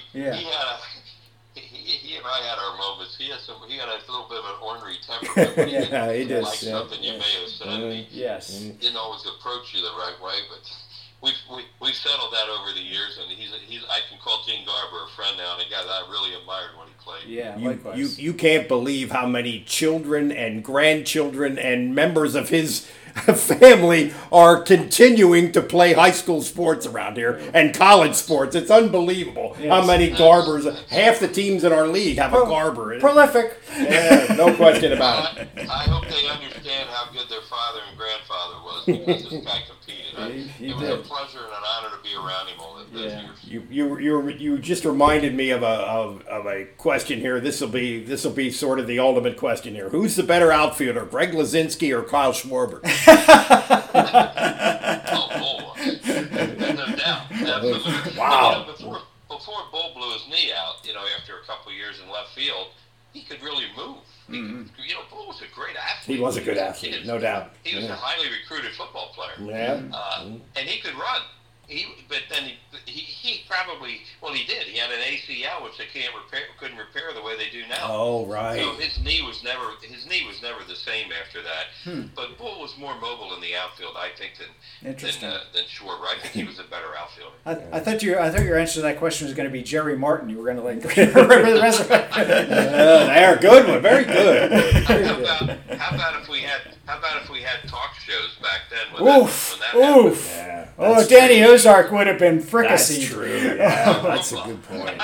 [SPEAKER 2] He and I had our moments. He had a little bit of an ornery temperament.
[SPEAKER 1] He did.
[SPEAKER 2] Like something you may have said. He didn't always approach you the right way, but we've settled that over the years, and I can call Gene Garber a friend now, and a guy that I really admired when he played.
[SPEAKER 3] Yeah, likewise.
[SPEAKER 1] You can't believe how many children and grandchildren and members of his family are continuing to play high school sports around here and college sports. It's unbelievable how many Garbers. Half the teams in our league have a Garber.
[SPEAKER 3] Prolific.
[SPEAKER 1] Yeah, no question about it.
[SPEAKER 2] I hope they understand how good their father and grandfather was, because this guy competed. It was a pleasure and an honor to be around him all those years.
[SPEAKER 1] You just reminded me of a question here. This will be sort of the ultimate question here. Who's the better outfielder, Greg Lazinski or Kyle Schwarber?
[SPEAKER 2] Bull. No doubt. Absolutely.
[SPEAKER 1] Wow.
[SPEAKER 2] Before Bull blew his knee out, after a couple of years in left field, he could really move. Bull was a great athlete.
[SPEAKER 1] He was a good athlete, no doubt.
[SPEAKER 2] He was a highly recruited football player.
[SPEAKER 1] Yeah.
[SPEAKER 2] And he could run. But then he probably, he did. He had an ACL, which they couldn't repair the way they do now.
[SPEAKER 1] Oh, right.
[SPEAKER 2] So his knee was never the same after that. But Bull was more mobile in the outfield, I think, than Schwarber. I think he was a better outfielder.
[SPEAKER 3] I thought your answer to that question was going to be Jerry Martin. You were going to remember the rest of it.
[SPEAKER 1] There, good one, very good.
[SPEAKER 2] How about if we had talk shows back then? When that happened?
[SPEAKER 1] Yeah,
[SPEAKER 3] Danny Ozark would have been fricasseed.
[SPEAKER 1] That's true. Yeah, that's a good point.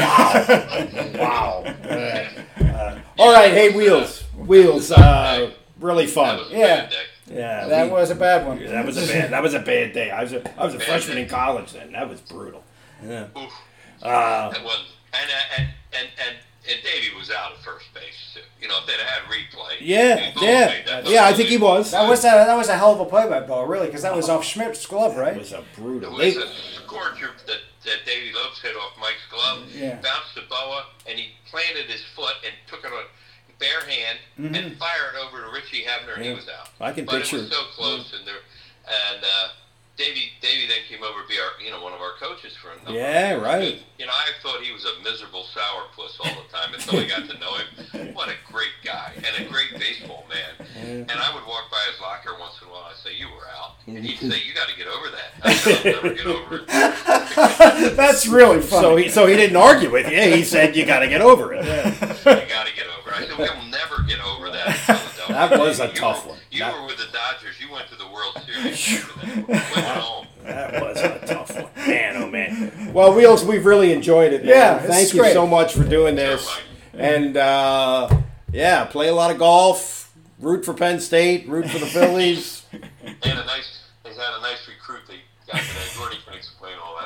[SPEAKER 1] Wow. All right, hey, Wheels. Really fun.
[SPEAKER 3] Yeah.
[SPEAKER 1] Yeah,
[SPEAKER 3] that was a bad one.
[SPEAKER 1] That was a bad day. I was a freshman in college then. That was brutal. Yeah.
[SPEAKER 2] That was, and Davey was out at first base too. If they'd had replay.
[SPEAKER 1] Yeah. I think he was.
[SPEAKER 3] That was a hell of a play by Bo, really, because that was off Schmidt's glove, right?
[SPEAKER 1] It was a brutal.
[SPEAKER 2] It was a scorcher that Davey Lopes hit off Mike's glove.
[SPEAKER 3] Yeah.
[SPEAKER 2] Bounced to Boa, and he planted his foot and took it on bare hand and fired over to Richie Hebner, and he was out.
[SPEAKER 1] I can picture.
[SPEAKER 2] It was so close, and Davey then came over to be one of our coaches for a number of years.
[SPEAKER 1] Right.
[SPEAKER 2] I thought he was a miserable sourpuss all the time until I got to know him. What a great guy and a great baseball man. And I would walk by his locker once in a while and I'd say, "You were out," and he'd say, "You got to get over that." I said, "I'll never get over it."
[SPEAKER 3] That's really funny.
[SPEAKER 1] So he didn't argue with you. He said, "You got to get over it."
[SPEAKER 2] You got to get over it. I said, "We'll never get over that in Philadelphia."
[SPEAKER 1] That was a tough one.
[SPEAKER 2] You were with the Dodgers. You went to the World Series. Went home.
[SPEAKER 1] That was a tough one. Man, oh man. Well, Wheels, we've really enjoyed it, man.
[SPEAKER 3] Yeah,
[SPEAKER 1] Thank you so much for doing this. And, play a lot of golf, root for Penn State, root for the Phillies.
[SPEAKER 2] They had a nice recruit they got today. Gordy can explain all that later.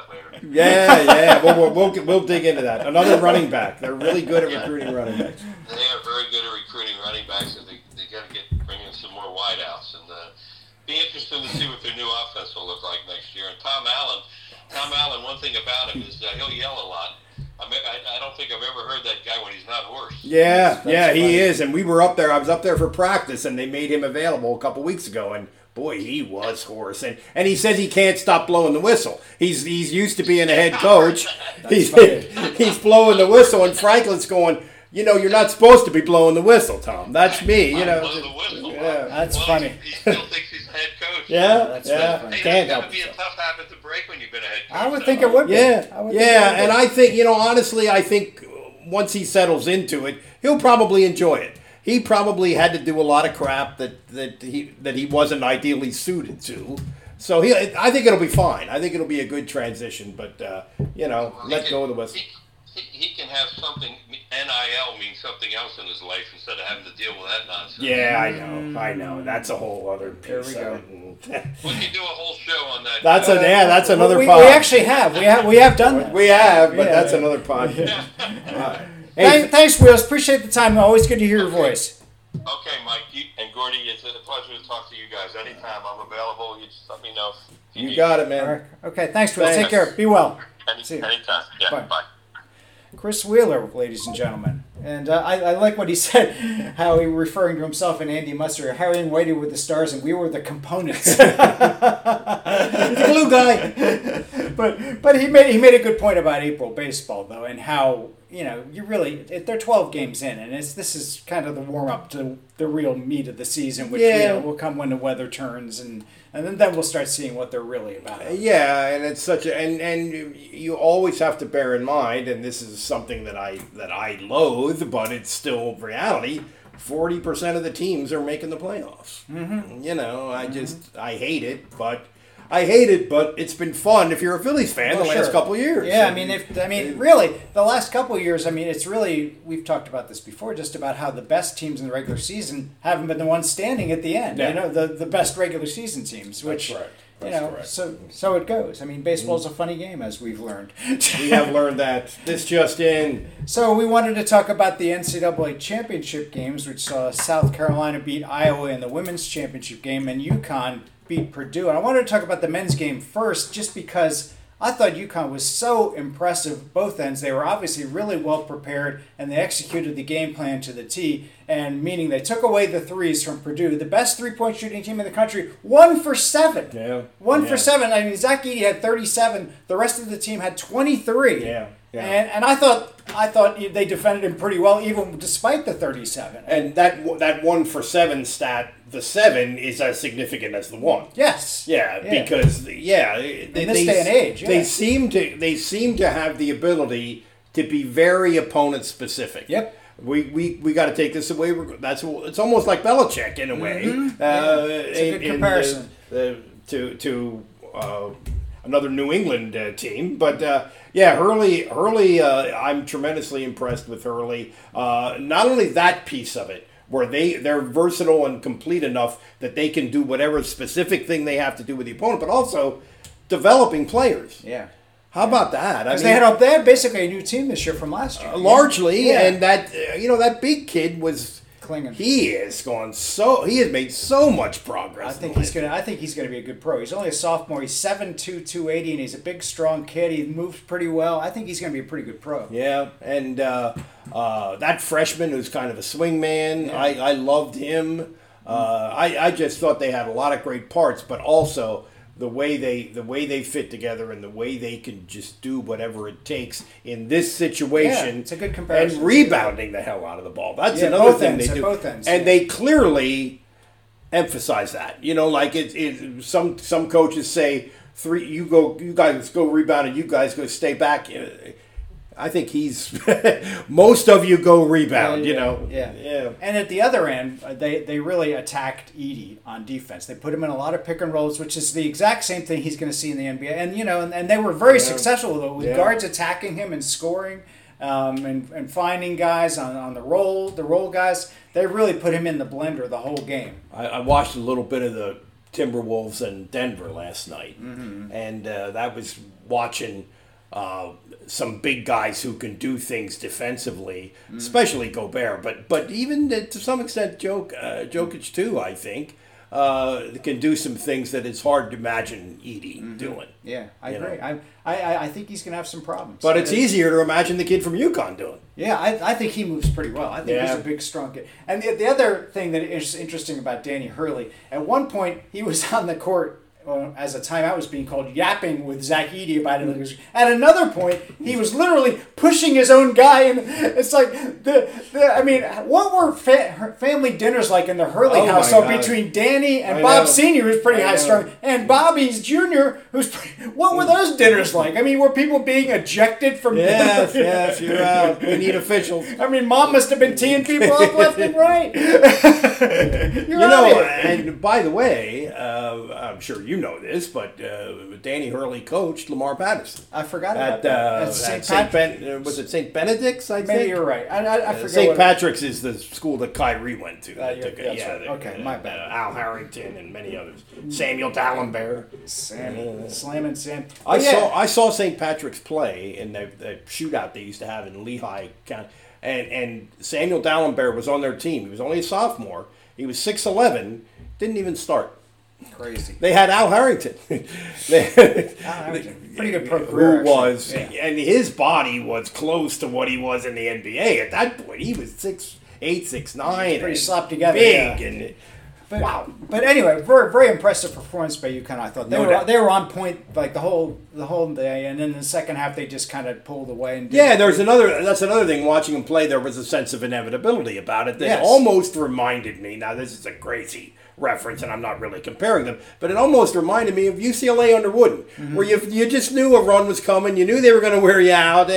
[SPEAKER 1] Yeah. We'll dig into that. Another running back. They're really good at recruiting running backs.
[SPEAKER 2] They are very good at recruiting running backs, and they got to bring in some more wideouts. And be interesting to see what their new offense will look like next year. And Tom Allen, one thing about him is he'll yell a lot. I don't think I've ever heard that guy when he's not hoarse.
[SPEAKER 1] Yeah, he is. And we were up there. I was up there for practice, and they made him available a couple weeks ago. And boy, he was hoarse. And he says he can't stop blowing the whistle. He's used to being a head coach. He's blowing the whistle, and Franklin's going, you're not supposed to be blowing the whistle, Tom. That's me.
[SPEAKER 2] Blow the whistle.
[SPEAKER 1] Yeah.
[SPEAKER 3] That's funny.
[SPEAKER 2] He still thinks he's a head coach.
[SPEAKER 1] Yeah,
[SPEAKER 3] That's
[SPEAKER 1] yeah.
[SPEAKER 2] Hey,
[SPEAKER 1] Can't
[SPEAKER 2] that's
[SPEAKER 1] help
[SPEAKER 2] got to be a
[SPEAKER 1] himself.
[SPEAKER 2] tough habit to break when you've been a head coach.
[SPEAKER 3] I would think it would be.
[SPEAKER 1] And I think, honestly, I think once he settles into it, he'll probably enjoy it. He probably had to do a lot of crap that he wasn't ideally suited to. So I think it'll be fine. I think it'll be a good transition. But let go of the whistle.
[SPEAKER 2] He can have something. NIL means something else in his life instead of having to deal with that nonsense.
[SPEAKER 1] Yeah, I know. That's a whole other piece
[SPEAKER 3] There we
[SPEAKER 1] of it.
[SPEAKER 2] We can do a whole show on that.
[SPEAKER 1] That's another
[SPEAKER 3] We
[SPEAKER 1] podcast.
[SPEAKER 3] actually have. We have done that.
[SPEAKER 1] We have, but
[SPEAKER 3] Yeah.
[SPEAKER 1] that's another podcast.
[SPEAKER 3] Thanks, Wheels. Appreciate the time. Always good to hear your voice.
[SPEAKER 2] Okay, Mike and Gordy, it's a pleasure to talk to you guys. Anytime I'm available, you just let me know. If
[SPEAKER 1] You got it, man.
[SPEAKER 3] All right. Okay, thanks, Wheels.
[SPEAKER 1] Thanks.
[SPEAKER 3] Take care. Be well. See you.
[SPEAKER 2] Anytime. Yeah,
[SPEAKER 3] Bye.
[SPEAKER 2] bye.
[SPEAKER 3] Chris Wheeler, ladies and gentlemen. And I like what he said, how he referring to himself and Andy Musser, Harry and Whitey were the stars and we were the components.
[SPEAKER 1] The glue guy.
[SPEAKER 3] But he made a good point about April baseball, though, and how, they're 12 games in, and this is kind of the warm-up to the real meat of the season, which will come when the weather turns, and then we'll start seeing what they're really about.
[SPEAKER 1] Yeah, and it's such a and you always have to bear in mind, and this is something that I loathe, but it's still reality. 40% of the teams are making the playoffs. Mm-hmm. I hate it, but it's been fun if you're a Phillies fan the last couple of years.
[SPEAKER 3] Yeah, really, the last couple of years, it's really, we've talked about this before, just about how the best teams in the regular season haven't been the ones standing at the end.
[SPEAKER 1] Yeah.
[SPEAKER 3] The best regular season teams, which,
[SPEAKER 1] That's right. That's correct.
[SPEAKER 3] so it goes. Baseball's a funny game, as we've learned.
[SPEAKER 1] We have learned that. This just in.
[SPEAKER 3] So we wanted to talk about the NCAA championship games, which saw South Carolina beat Iowa in the women's championship game, and UConn beat Purdue. And I wanted to talk about the men's game first, just because I thought UConn was so impressive both ends. They were obviously really well prepared, and they executed the game plan to the T, and meaning they took away the threes from Purdue. The best three-point shooting team in the country, 1 for 7.
[SPEAKER 1] Yeah.
[SPEAKER 3] One for 7. Zach Edey had 37. The rest of the team had 23.
[SPEAKER 1] Yeah.
[SPEAKER 3] And I thought they defended him pretty well, even despite the 37.
[SPEAKER 1] And that 1 for 7 stat, the 7 is as significant as the 1.
[SPEAKER 3] Yes.
[SPEAKER 1] Yeah, because
[SPEAKER 3] in this day and age,
[SPEAKER 1] they seem to have the ability to be very opponent specific.
[SPEAKER 3] Yep.
[SPEAKER 1] We got to take this away. It's almost like Belichick in a way.
[SPEAKER 3] Mm-hmm. It's a good comparison
[SPEAKER 1] to another New England team, but Hurley. I'm tremendously impressed with Hurley. Not only that piece of it, where they're versatile and complete enough that they can do whatever specific thing they have to do with the opponent, but also developing players.
[SPEAKER 3] Yeah.
[SPEAKER 1] How about that?
[SPEAKER 3] Because they had basically a new team this year from last year.
[SPEAKER 1] Largely,
[SPEAKER 3] Yeah.
[SPEAKER 1] and that big kid was
[SPEAKER 3] Klingon.
[SPEAKER 1] He has made so much progress.
[SPEAKER 3] I think he's gonna be a good pro. He's only a sophomore. He's 7'2", 280, and he's a big, strong kid. He moves pretty well. I think he's gonna be a pretty good pro.
[SPEAKER 1] Yeah, and that freshman who's kind of a swing man,
[SPEAKER 3] Yeah.
[SPEAKER 1] I loved him. I just thought they had a lot of great parts, but also the way they fit together and the way they can just do whatever it takes in this situation.
[SPEAKER 3] Yeah, it's a good comparison.
[SPEAKER 1] And rebounding the hell out of the ball. That's
[SPEAKER 3] Yeah,
[SPEAKER 1] another
[SPEAKER 3] both
[SPEAKER 1] thing
[SPEAKER 3] ends,
[SPEAKER 1] they
[SPEAKER 3] at
[SPEAKER 1] do.
[SPEAKER 3] both ends,
[SPEAKER 1] And
[SPEAKER 3] yeah.
[SPEAKER 1] they clearly emphasize that. Like some coaches say, you guys go rebound and you guys go stay back. I think he's most of you go rebound,
[SPEAKER 3] Yeah. And at the other end, they really attacked Edey on defense. They put him in a lot of pick and rolls, which is the exact same thing he's going to see in the NBA. And they were very successful with guards attacking him and scoring, and finding guys on the roll guys. They really put him in the blender the whole game.
[SPEAKER 1] I watched a little bit of the Timberwolves and Denver last night, and that was watching some big guys who can do things defensively, especially Gobert, but even to some extent Jokic too, I think, can do some things that it's hard to imagine Edie doing.
[SPEAKER 3] Yeah, I agree. I think he's going to have some problems.
[SPEAKER 1] But it's easier to imagine the kid from UConn doing.
[SPEAKER 3] Yeah, I think he moves pretty well. I think he's a big, strong kid. And the other thing that is interesting about Danny Hurley, at one point he was on the court as a timeout was being called, yapping with Zach Edey about it. At another point, he was literally pushing his own guy, and it's like I mean, what were family dinners like in the Hurley household between Danny and Bob Senior, who's pretty high strung, and Bobby's Junior, who's pretty, what were those dinners like? I mean, were people being ejected from dinner?
[SPEAKER 1] Yes, you're out. We need officials.
[SPEAKER 3] I mean, Mom must have been teeing people up left and right.
[SPEAKER 1] And by the way, I'm sure you know this, but Danny Hurley coached Lamar Patterson.
[SPEAKER 3] I forgot about that.
[SPEAKER 1] Was it St. Benedict's? I think.
[SPEAKER 3] Maybe you're right. I forget.
[SPEAKER 1] St. Patrick's is the school that Kyrie went to.
[SPEAKER 3] Okay, my bad.
[SPEAKER 1] Al Harrington and many others. Samuel Dallenberg.
[SPEAKER 3] Slam and Sam.
[SPEAKER 1] I saw St. Patrick's play in the shootout they used to have in Lehigh County, and Samuel Dallenberg was on their team. He was only a sophomore. He was 6'11", didn't even start.
[SPEAKER 3] Crazy.
[SPEAKER 1] They had Al Harrington.
[SPEAKER 3] Pretty good pro career.
[SPEAKER 1] And his body was close to what he was in the NBA at that point. He was 6'8", 6'9",
[SPEAKER 3] pretty slapped together,
[SPEAKER 1] big,
[SPEAKER 3] wow. But anyway, very, very impressive performance by UConn. I thought they were on point like the whole day, and then the second half they just kind of pulled away. And
[SPEAKER 1] that's another thing. Watching them play, there was a sense of inevitability about it that almost reminded me. Now this is a crazy reference, and I'm not really comparing them, but it almost reminded me of UCLA under Wooden, where you just knew a run was coming, you knew they were going to wear you out.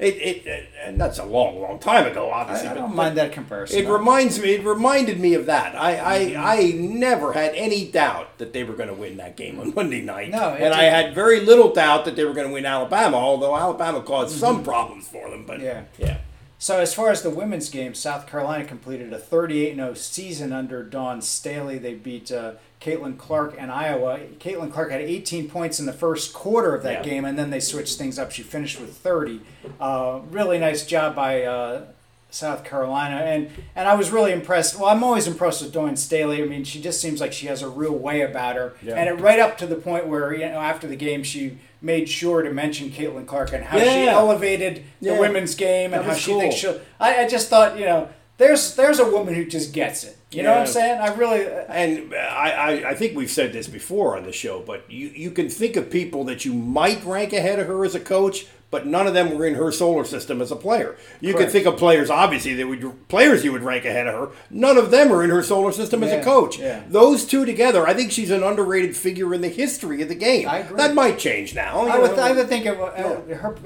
[SPEAKER 1] And that's a long time ago, obviously.
[SPEAKER 3] I don't mind that comparison.
[SPEAKER 1] It reminded me of that. I never had any doubt that they were going to win that game on Monday night. I had very little doubt that they were going to win Alabama, although Alabama caused some problems for them. But yeah.
[SPEAKER 3] So as far as the women's game, South Carolina completed a 38-0 season under Dawn Staley. They beat Caitlin Clark and Iowa. Caitlin Clark had 18 points in the first quarter of that game, and then they switched things up. She finished with 30. Really nice job by South Carolina, and I was really impressed. Well, I'm always impressed with Dawn Staley. I mean, she just seems like she has a real way about her, and right up to the point where after the game she made sure to mention Caitlin Clark and how she elevated the women's game and how she thinks she'll. I just thought, there's a woman who just gets it. You know what I'm saying? I really...
[SPEAKER 1] And I think we've said this before on the show, but you can think of people that you might rank ahead of her as a coach, but none of them were in her solar system as a player. You could think of players, obviously, you would rank ahead of her. None of them are in her solar system as a coach. Yeah. Those two together, I think she's an underrated figure in the history of the game.
[SPEAKER 3] I agree.
[SPEAKER 1] That might change now.
[SPEAKER 3] I would think her.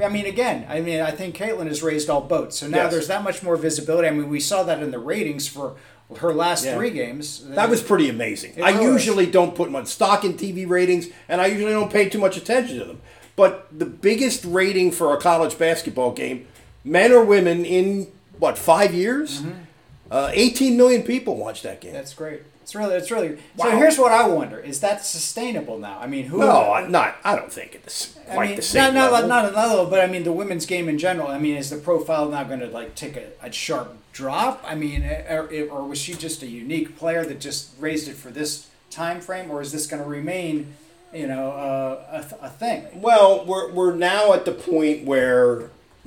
[SPEAKER 3] I think Caitlin has raised all boats, so now there's that much more visibility. I mean, we saw that in the ratings for her last 3 games.
[SPEAKER 1] That was pretty amazing. I usually don't put much stock in TV ratings, and I usually don't pay too much attention to them. But the biggest rating for a college basketball game, men or women, in 5 years? 18 million people watched that game.
[SPEAKER 3] That's great. It's really. Wow. So here's what I wonder: is that sustainable now? I mean,
[SPEAKER 1] I don't think it's quite the same.
[SPEAKER 3] Not another, but I mean, the women's game in general. I mean, is the profile now going to take a sharp drop? I mean, or was she just a unique player that just raised it for this time frame, or is this going to remain? A thing.
[SPEAKER 1] Well, we're now at the point where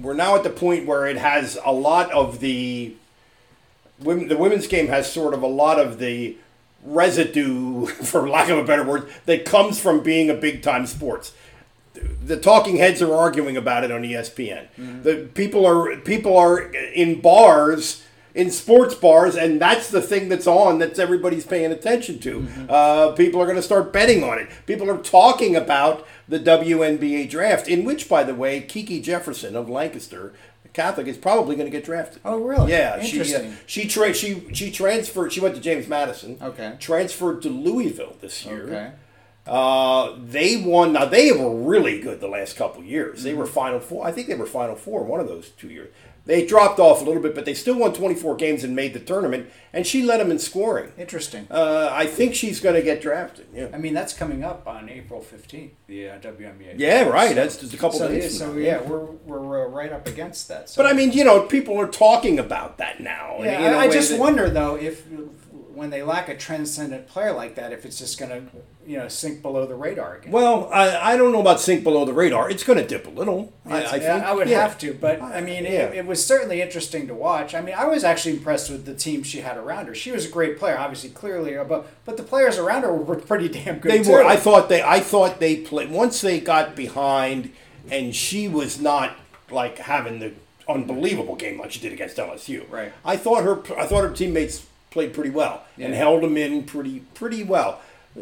[SPEAKER 1] it has a lot of the women's game has sort of a lot of the residue, for lack of a better word, that comes from being a big time sports. The talking heads are arguing about it on ESPN. The people are in bars. In sports bars, and that's the thing that's everybody's paying attention to. People are going to start betting on it. People are talking about the WNBA draft, in which, by the way, Kiki Jefferson of Lancaster, Catholic, is probably going to get drafted.
[SPEAKER 3] Oh, really?
[SPEAKER 1] Yeah.
[SPEAKER 3] Interesting.
[SPEAKER 1] She transferred. She went to James Madison.
[SPEAKER 3] Okay.
[SPEAKER 1] Transferred to Louisville this year.
[SPEAKER 3] Okay.
[SPEAKER 1] They won. Now, they were really good the last couple years. They were Final Four. I think they were Final Four one of those 2 years. They dropped off a little bit, but they still won 24 games and made the tournament, and she led them in scoring.
[SPEAKER 3] Interesting.
[SPEAKER 1] I think she's going to get drafted. Yeah.
[SPEAKER 3] I mean, that's coming up on April 15th, the WNBA.
[SPEAKER 1] Yeah, right. That's just a couple days.
[SPEAKER 3] So we're right up against that. So.
[SPEAKER 1] But I mean, people are talking about that now.
[SPEAKER 3] Yeah, I just wonder though if when they lack a transcendent player like that, if it's just going to sink below the radar again.
[SPEAKER 1] Well, I don't know about sink below the radar. It's going to dip a little. I think.
[SPEAKER 3] I would have to, but I mean, it was certainly interesting to watch. I mean, I was actually impressed with the team she had around her. She was a great player, obviously, clearly, but the players around her were pretty damn good.
[SPEAKER 1] They were. I thought they played once they got behind, and she was not like having the unbelievable game like she did against LSU.
[SPEAKER 3] Right.
[SPEAKER 1] I thought her teammates played pretty well and held them in pretty well.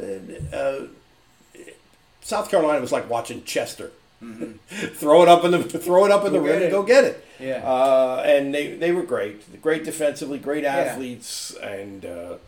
[SPEAKER 1] South Carolina was like watching Chester. Mm-hmm. throw it up in the rim and go get it.
[SPEAKER 3] Yeah.
[SPEAKER 1] And they were great defensively, great athletes, and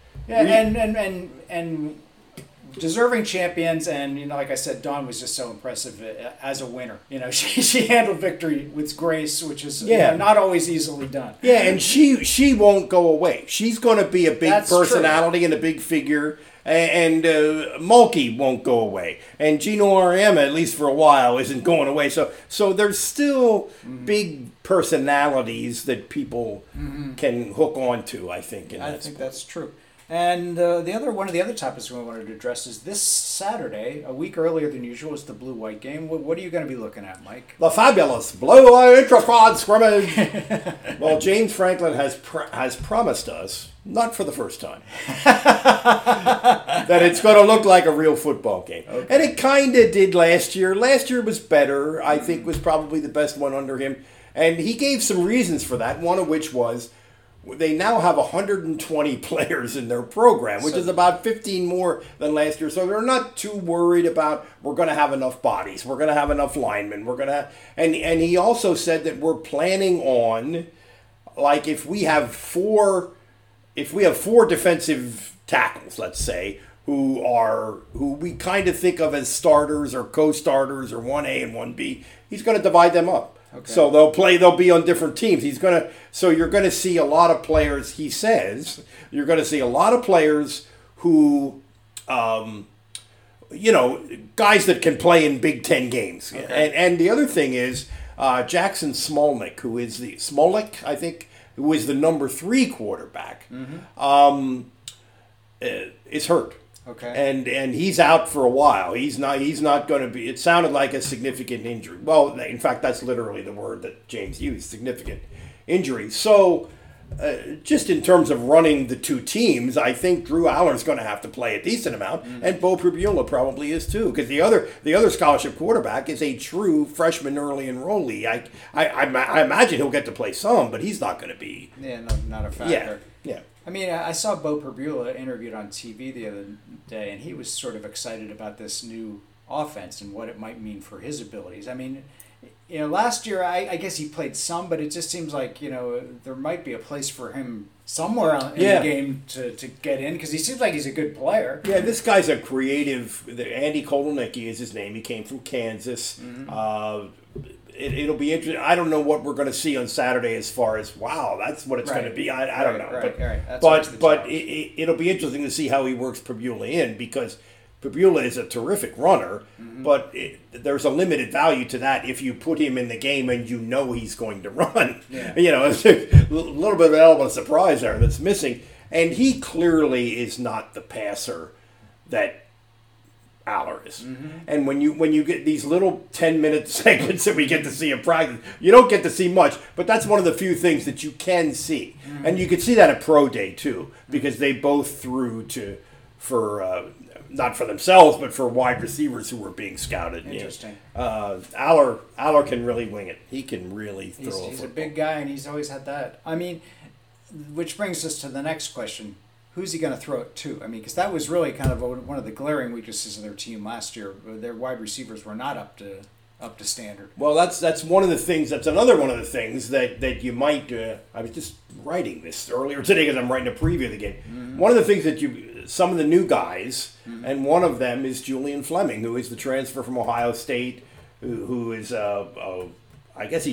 [SPEAKER 3] and deserving champions. And like I said, Dawn was just so impressive as a winner. She handled victory with grace, which is not always easily done.
[SPEAKER 1] Yeah, and she won't go away. She's going to be a big personality and a big figure. And Mulkey won't go away, and Gino Auriemma, at least for a while, isn't going away. So there's still big personalities that people can hook on to. I think.
[SPEAKER 3] I think that's true. And one of the other topics we wanted to address is this Saturday, a week earlier than usual, is the blue-white game. What are you going to be looking at, Mike?
[SPEAKER 1] The fabulous blue-white intra-squad scrimmage. Well, James Franklin has promised us, not for the first time, that it's going to look like a real football game. Okay. And it kind of did last year. Last year was better. I think was probably the best one under him. And he gave some reasons for that, one of which was they now have 120 players in their program, which is about 15 more than last year. So they're not too worried about we're going to have enough bodies, we're going to have enough linemen, we're going to have, and he also said that we're planning on, like if we have four defensive tackles, let's say, who we kind of think of as starters or co-starters or 1A and 1B, he's going to divide them up. Okay. So they'll be on different teams. So you're going to see a lot of players, he says, you're going to see a lot of players who, guys that can play in Big Ten games. Okay. And the other thing is Jackson Smolnik, who is the number 3 quarterback, is hurt.
[SPEAKER 3] Okay.
[SPEAKER 1] And he's out for a while. He's not going to be. It sounded like a significant injury. Well, in fact, that's literally the word that James used: significant injury. So, just in terms of running the two teams, I think Drew Aller's going to have to play a decent amount, and Bo Pribula probably is too, because the other scholarship quarterback is a true freshman early enrollee. I imagine he'll get to play some, but he's not going to be.
[SPEAKER 3] Yeah, not a factor.
[SPEAKER 1] Yeah.
[SPEAKER 3] I mean, I saw Bo Pribula interviewed on TV the other day, and he was sort of excited about this new offense and what it might mean for his abilities. I mean, last year I guess he played some, but it just seems like there might be a place for him somewhere in the game to get in, because he seems like he's a good player.
[SPEAKER 1] Yeah, this guy's a creative. Andy Kotelnicki is his name. He came from Kansas. Mm-hmm. It'll be interesting. I don't know what we're going to see on Saturday as far as, wow, that's what it's going to be. I don't know. But it'll be interesting to see how he works Pribula in, because Pribula is a terrific runner, but there's a limited value to that if you put him in the game and he's going to run. Yeah. It's a little bit of an element of surprise there that's missing. And he clearly is not the passer that Aller is. Mm-hmm. And when you get these little 10-minute segments that we get to see in practice, you don't get to see much, but that's one of the few things that you can see. Mm-hmm. And you could see that at Pro Day too, because they both threw for not for themselves, but for wide receivers who were being scouted.
[SPEAKER 3] Interesting.
[SPEAKER 1] Aller can really wing it. He can really throw a football.
[SPEAKER 3] He's a big guy, and he's always had that. I mean, which brings us to the next question. Who's he going to throw it to? I mean, because that was really kind of one of the glaring weaknesses of their team last year. Their wide receivers were not up to standard.
[SPEAKER 1] Well, that's one of the things. That's another one of the things that you might. I was just writing this earlier today because I'm writing a preview of the game. Mm-hmm. One of the things that some of the new guys, and one of them is Julian Fleming, who is the transfer from Ohio State, who is I guess he's a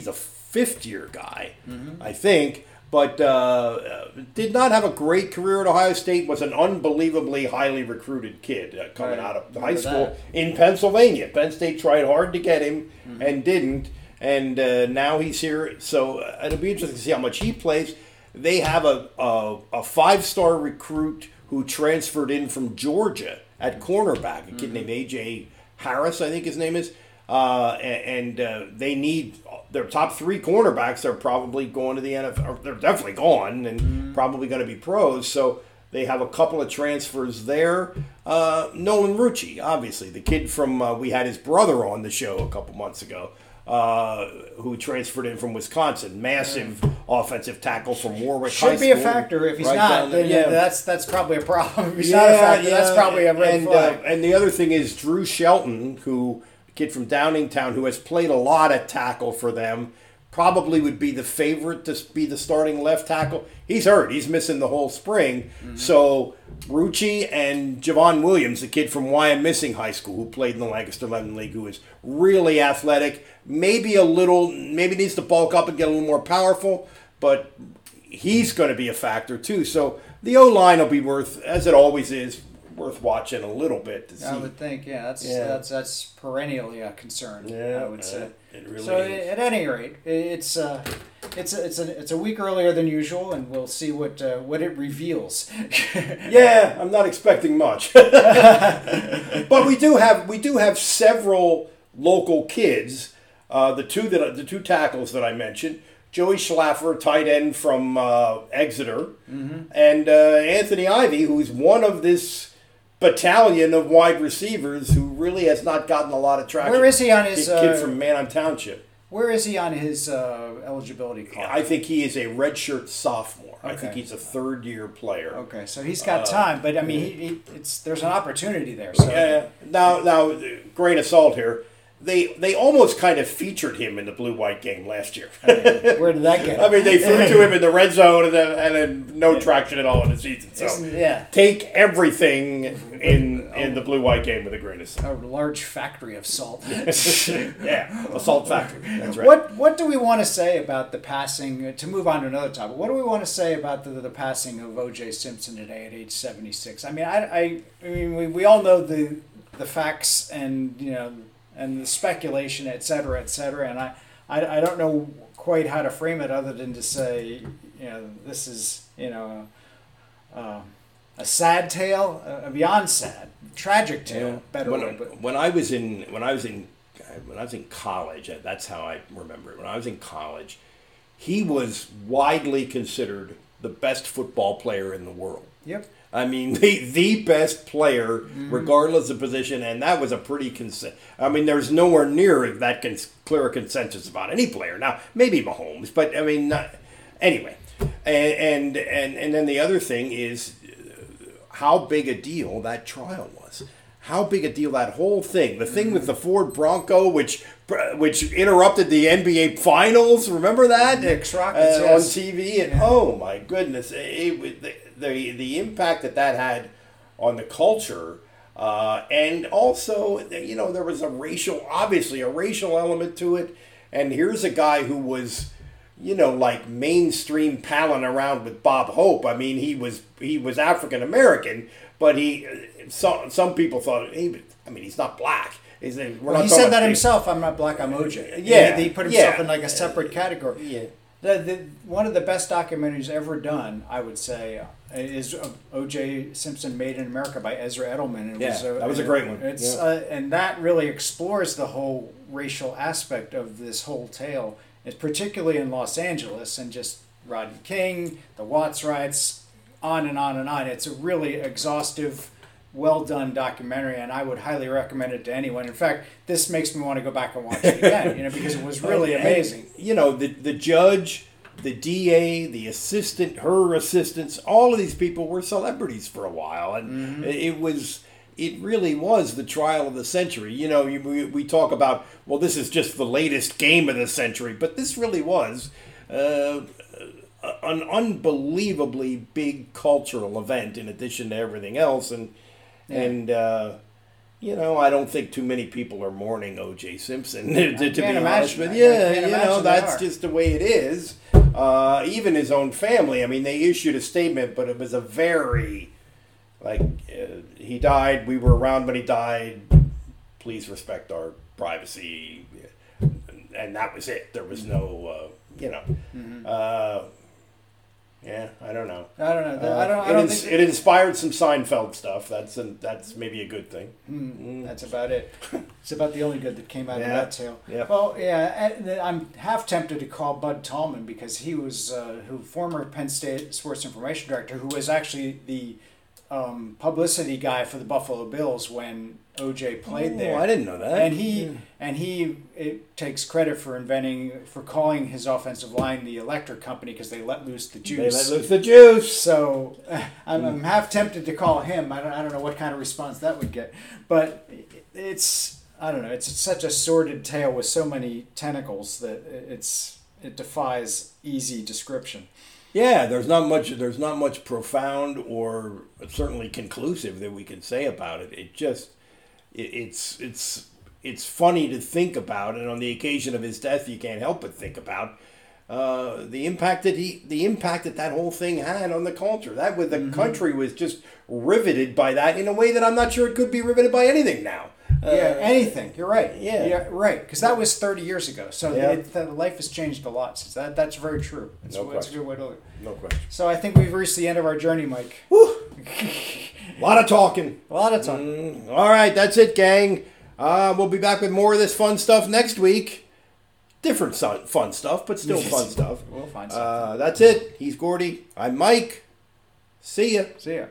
[SPEAKER 1] fifth-year guy, I think. But did not have a great career at Ohio State, was an unbelievably highly recruited kid coming out of high school in Pennsylvania. Penn State tried hard to get him and didn't, and now he's here. So it'll be interesting to see how much he plays. They have a five-star recruit who transferred in from Georgia at cornerback, a kid named A.J. Harris, I think his name is. And they need their top three cornerbacks are probably going to the NFL. Or they're definitely gone and probably going to be pros. So they have a couple of transfers there. Nolan Rucci, obviously, the kid from we had his brother on the show a couple months ago, who transferred in from Wisconsin. Massive offensive tackle from Warwick High School.
[SPEAKER 3] Should be a factor. If he's not, then that's probably a problem. If he's not a factor, that's probably a red flag.
[SPEAKER 1] And the other thing is Drew Shelton, who kid from Downingtown who has played a lot at tackle for them, probably would be the favorite to be the starting left tackle. He's hurt. He's missing the whole spring. So Rucci and Javon Williams, the kid from Wyomissing High School who played in the Lancaster London League, who is really athletic, maybe needs to bulk up and get a little more powerful, but he's going to be a factor too. So the O-line will be worth, as it always is, worth watching a little bit to see.
[SPEAKER 3] I would think, that's perennially a concern. I would say.
[SPEAKER 1] It really
[SPEAKER 3] so
[SPEAKER 1] is.
[SPEAKER 3] At any rate, it's a week earlier than usual, and we'll see what it reveals.
[SPEAKER 1] Yeah, I'm not expecting much, but we do have several local kids. The two tackles that I mentioned. Joey Schlaffer, tight end from Exeter, and Anthony Ivey, who's one of this battalion of wide receivers who really has not gotten a lot of traction.
[SPEAKER 3] Where is he on his
[SPEAKER 1] kid from Manheim Township?
[SPEAKER 3] Where is he on his eligibility clock?
[SPEAKER 1] I think he is a redshirt sophomore. Okay. I think he's a third-year player.
[SPEAKER 3] Okay, so he's got time, but I mean, there's an opportunity there. So.
[SPEAKER 1] Now, grain of salt here. They almost kind of featured him in the blue-white game last year.
[SPEAKER 3] Where did that get him?
[SPEAKER 1] I mean, they threw to him in the red zone and then no traction at all in the season. So take everything in the blue-white game with a grain of salt.
[SPEAKER 3] A large factory of salt.
[SPEAKER 1] A salt factory. That's right.
[SPEAKER 3] What do we want to say about the passing, to move on to another topic, what do we want to say about the passing of O.J. Simpson today at age 76? I mean, I mean, we all know the facts and, and the speculation, et cetera, and I don't know quite how to frame it other than to say, this is, a sad tale, a beyond sad, tragic tale, better way.
[SPEAKER 1] When I was in college, that's how I remember it. When I was in college, he was widely considered the best football player in the world.
[SPEAKER 3] Yep.
[SPEAKER 1] I mean, the best player, regardless of position, and that was a pretty I mean, there's nowhere near that clear a consensus about any player. Now, maybe Mahomes, but I mean, anyway. And then the other thing is how big a deal that trial was. How big a deal that whole thing. The thing with the Ford Bronco, which interrupted the NBA Finals. Remember that?
[SPEAKER 3] Knicks Rockets
[SPEAKER 1] on TV. And oh my goodness, the impact that had on the culture, and also there was obviously a racial element to it. And here's a guy who was like mainstream palling around with Bob Hope. I mean, he was African American, but some people thought, he's not black.
[SPEAKER 3] He said that himself. I'm not black. I'm OJ.
[SPEAKER 1] Yeah,
[SPEAKER 3] he put himself in like a separate category.
[SPEAKER 1] Yeah.
[SPEAKER 3] One of the best documentaries ever done, I would say, is O.J. Simpson Made in America by Ezra Edelman.
[SPEAKER 1] That was a great one.
[SPEAKER 3] And that really explores the whole racial aspect of this whole tale, particularly in Los Angeles, and just Rodney King, the Watts riots, on and on and on. It's a really exhaustive, well-done documentary, and I would highly recommend it to anyone. In fact, this makes me want to go back and watch it again, because it was really amazing.
[SPEAKER 1] The judge, the DA, the assistant, her assistants, all of these people were celebrities for a while, and it really was the trial of the century. We talk about, well, this is just the latest game of the century, but this really was an unbelievably big cultural event in addition to everything else, and I don't think too many people are mourning O.J. Simpson, to be honest with you. That's just the way it is. Even his own family, I mean, they issued a statement, but it was a very, he died, we were around when he died, please respect our privacy, and that was it. There was no, I don't know. It inspired some Seinfeld stuff. That's maybe a good thing.
[SPEAKER 3] That's about it. It's about the only good that came out of that tale.
[SPEAKER 1] Yeah.
[SPEAKER 3] Well, I'm half tempted to call Bud Tallman because he was former Penn State sports information director, who was actually the publicity guy for the Buffalo Bills when OJ played there.
[SPEAKER 1] I didn't know that.
[SPEAKER 3] And he takes credit for calling his offensive line the electric company because they let loose the juice. So I'm half tempted to call him. I don't know what kind of response that would get, but it's such a sordid tale with so many tentacles that it defies easy description.
[SPEAKER 1] Yeah, there's not much profound or certainly conclusive that we can say about it. It just it's funny to think about, and on the occasion of his death, you can't help but think about the impact that whole thing had on the culture. The country was just riveted by that in a way that I'm not sure it could be riveted by anything now.
[SPEAKER 3] Anything. You're right.
[SPEAKER 1] Yeah,
[SPEAKER 3] right. Because that was 30 years ago. So life has changed a lot since that. That's very true. That's a good way to look.
[SPEAKER 1] No question.
[SPEAKER 3] So I think we've reached the end of our journey, Mike.
[SPEAKER 1] Woo. A lot of talking.
[SPEAKER 3] All
[SPEAKER 1] right, that's it, gang. We'll be back with more of this fun stuff next week. Different fun stuff, but still fun stuff.
[SPEAKER 3] We'll find something.
[SPEAKER 1] That's it. He's Gordy. I'm Mike. See ya.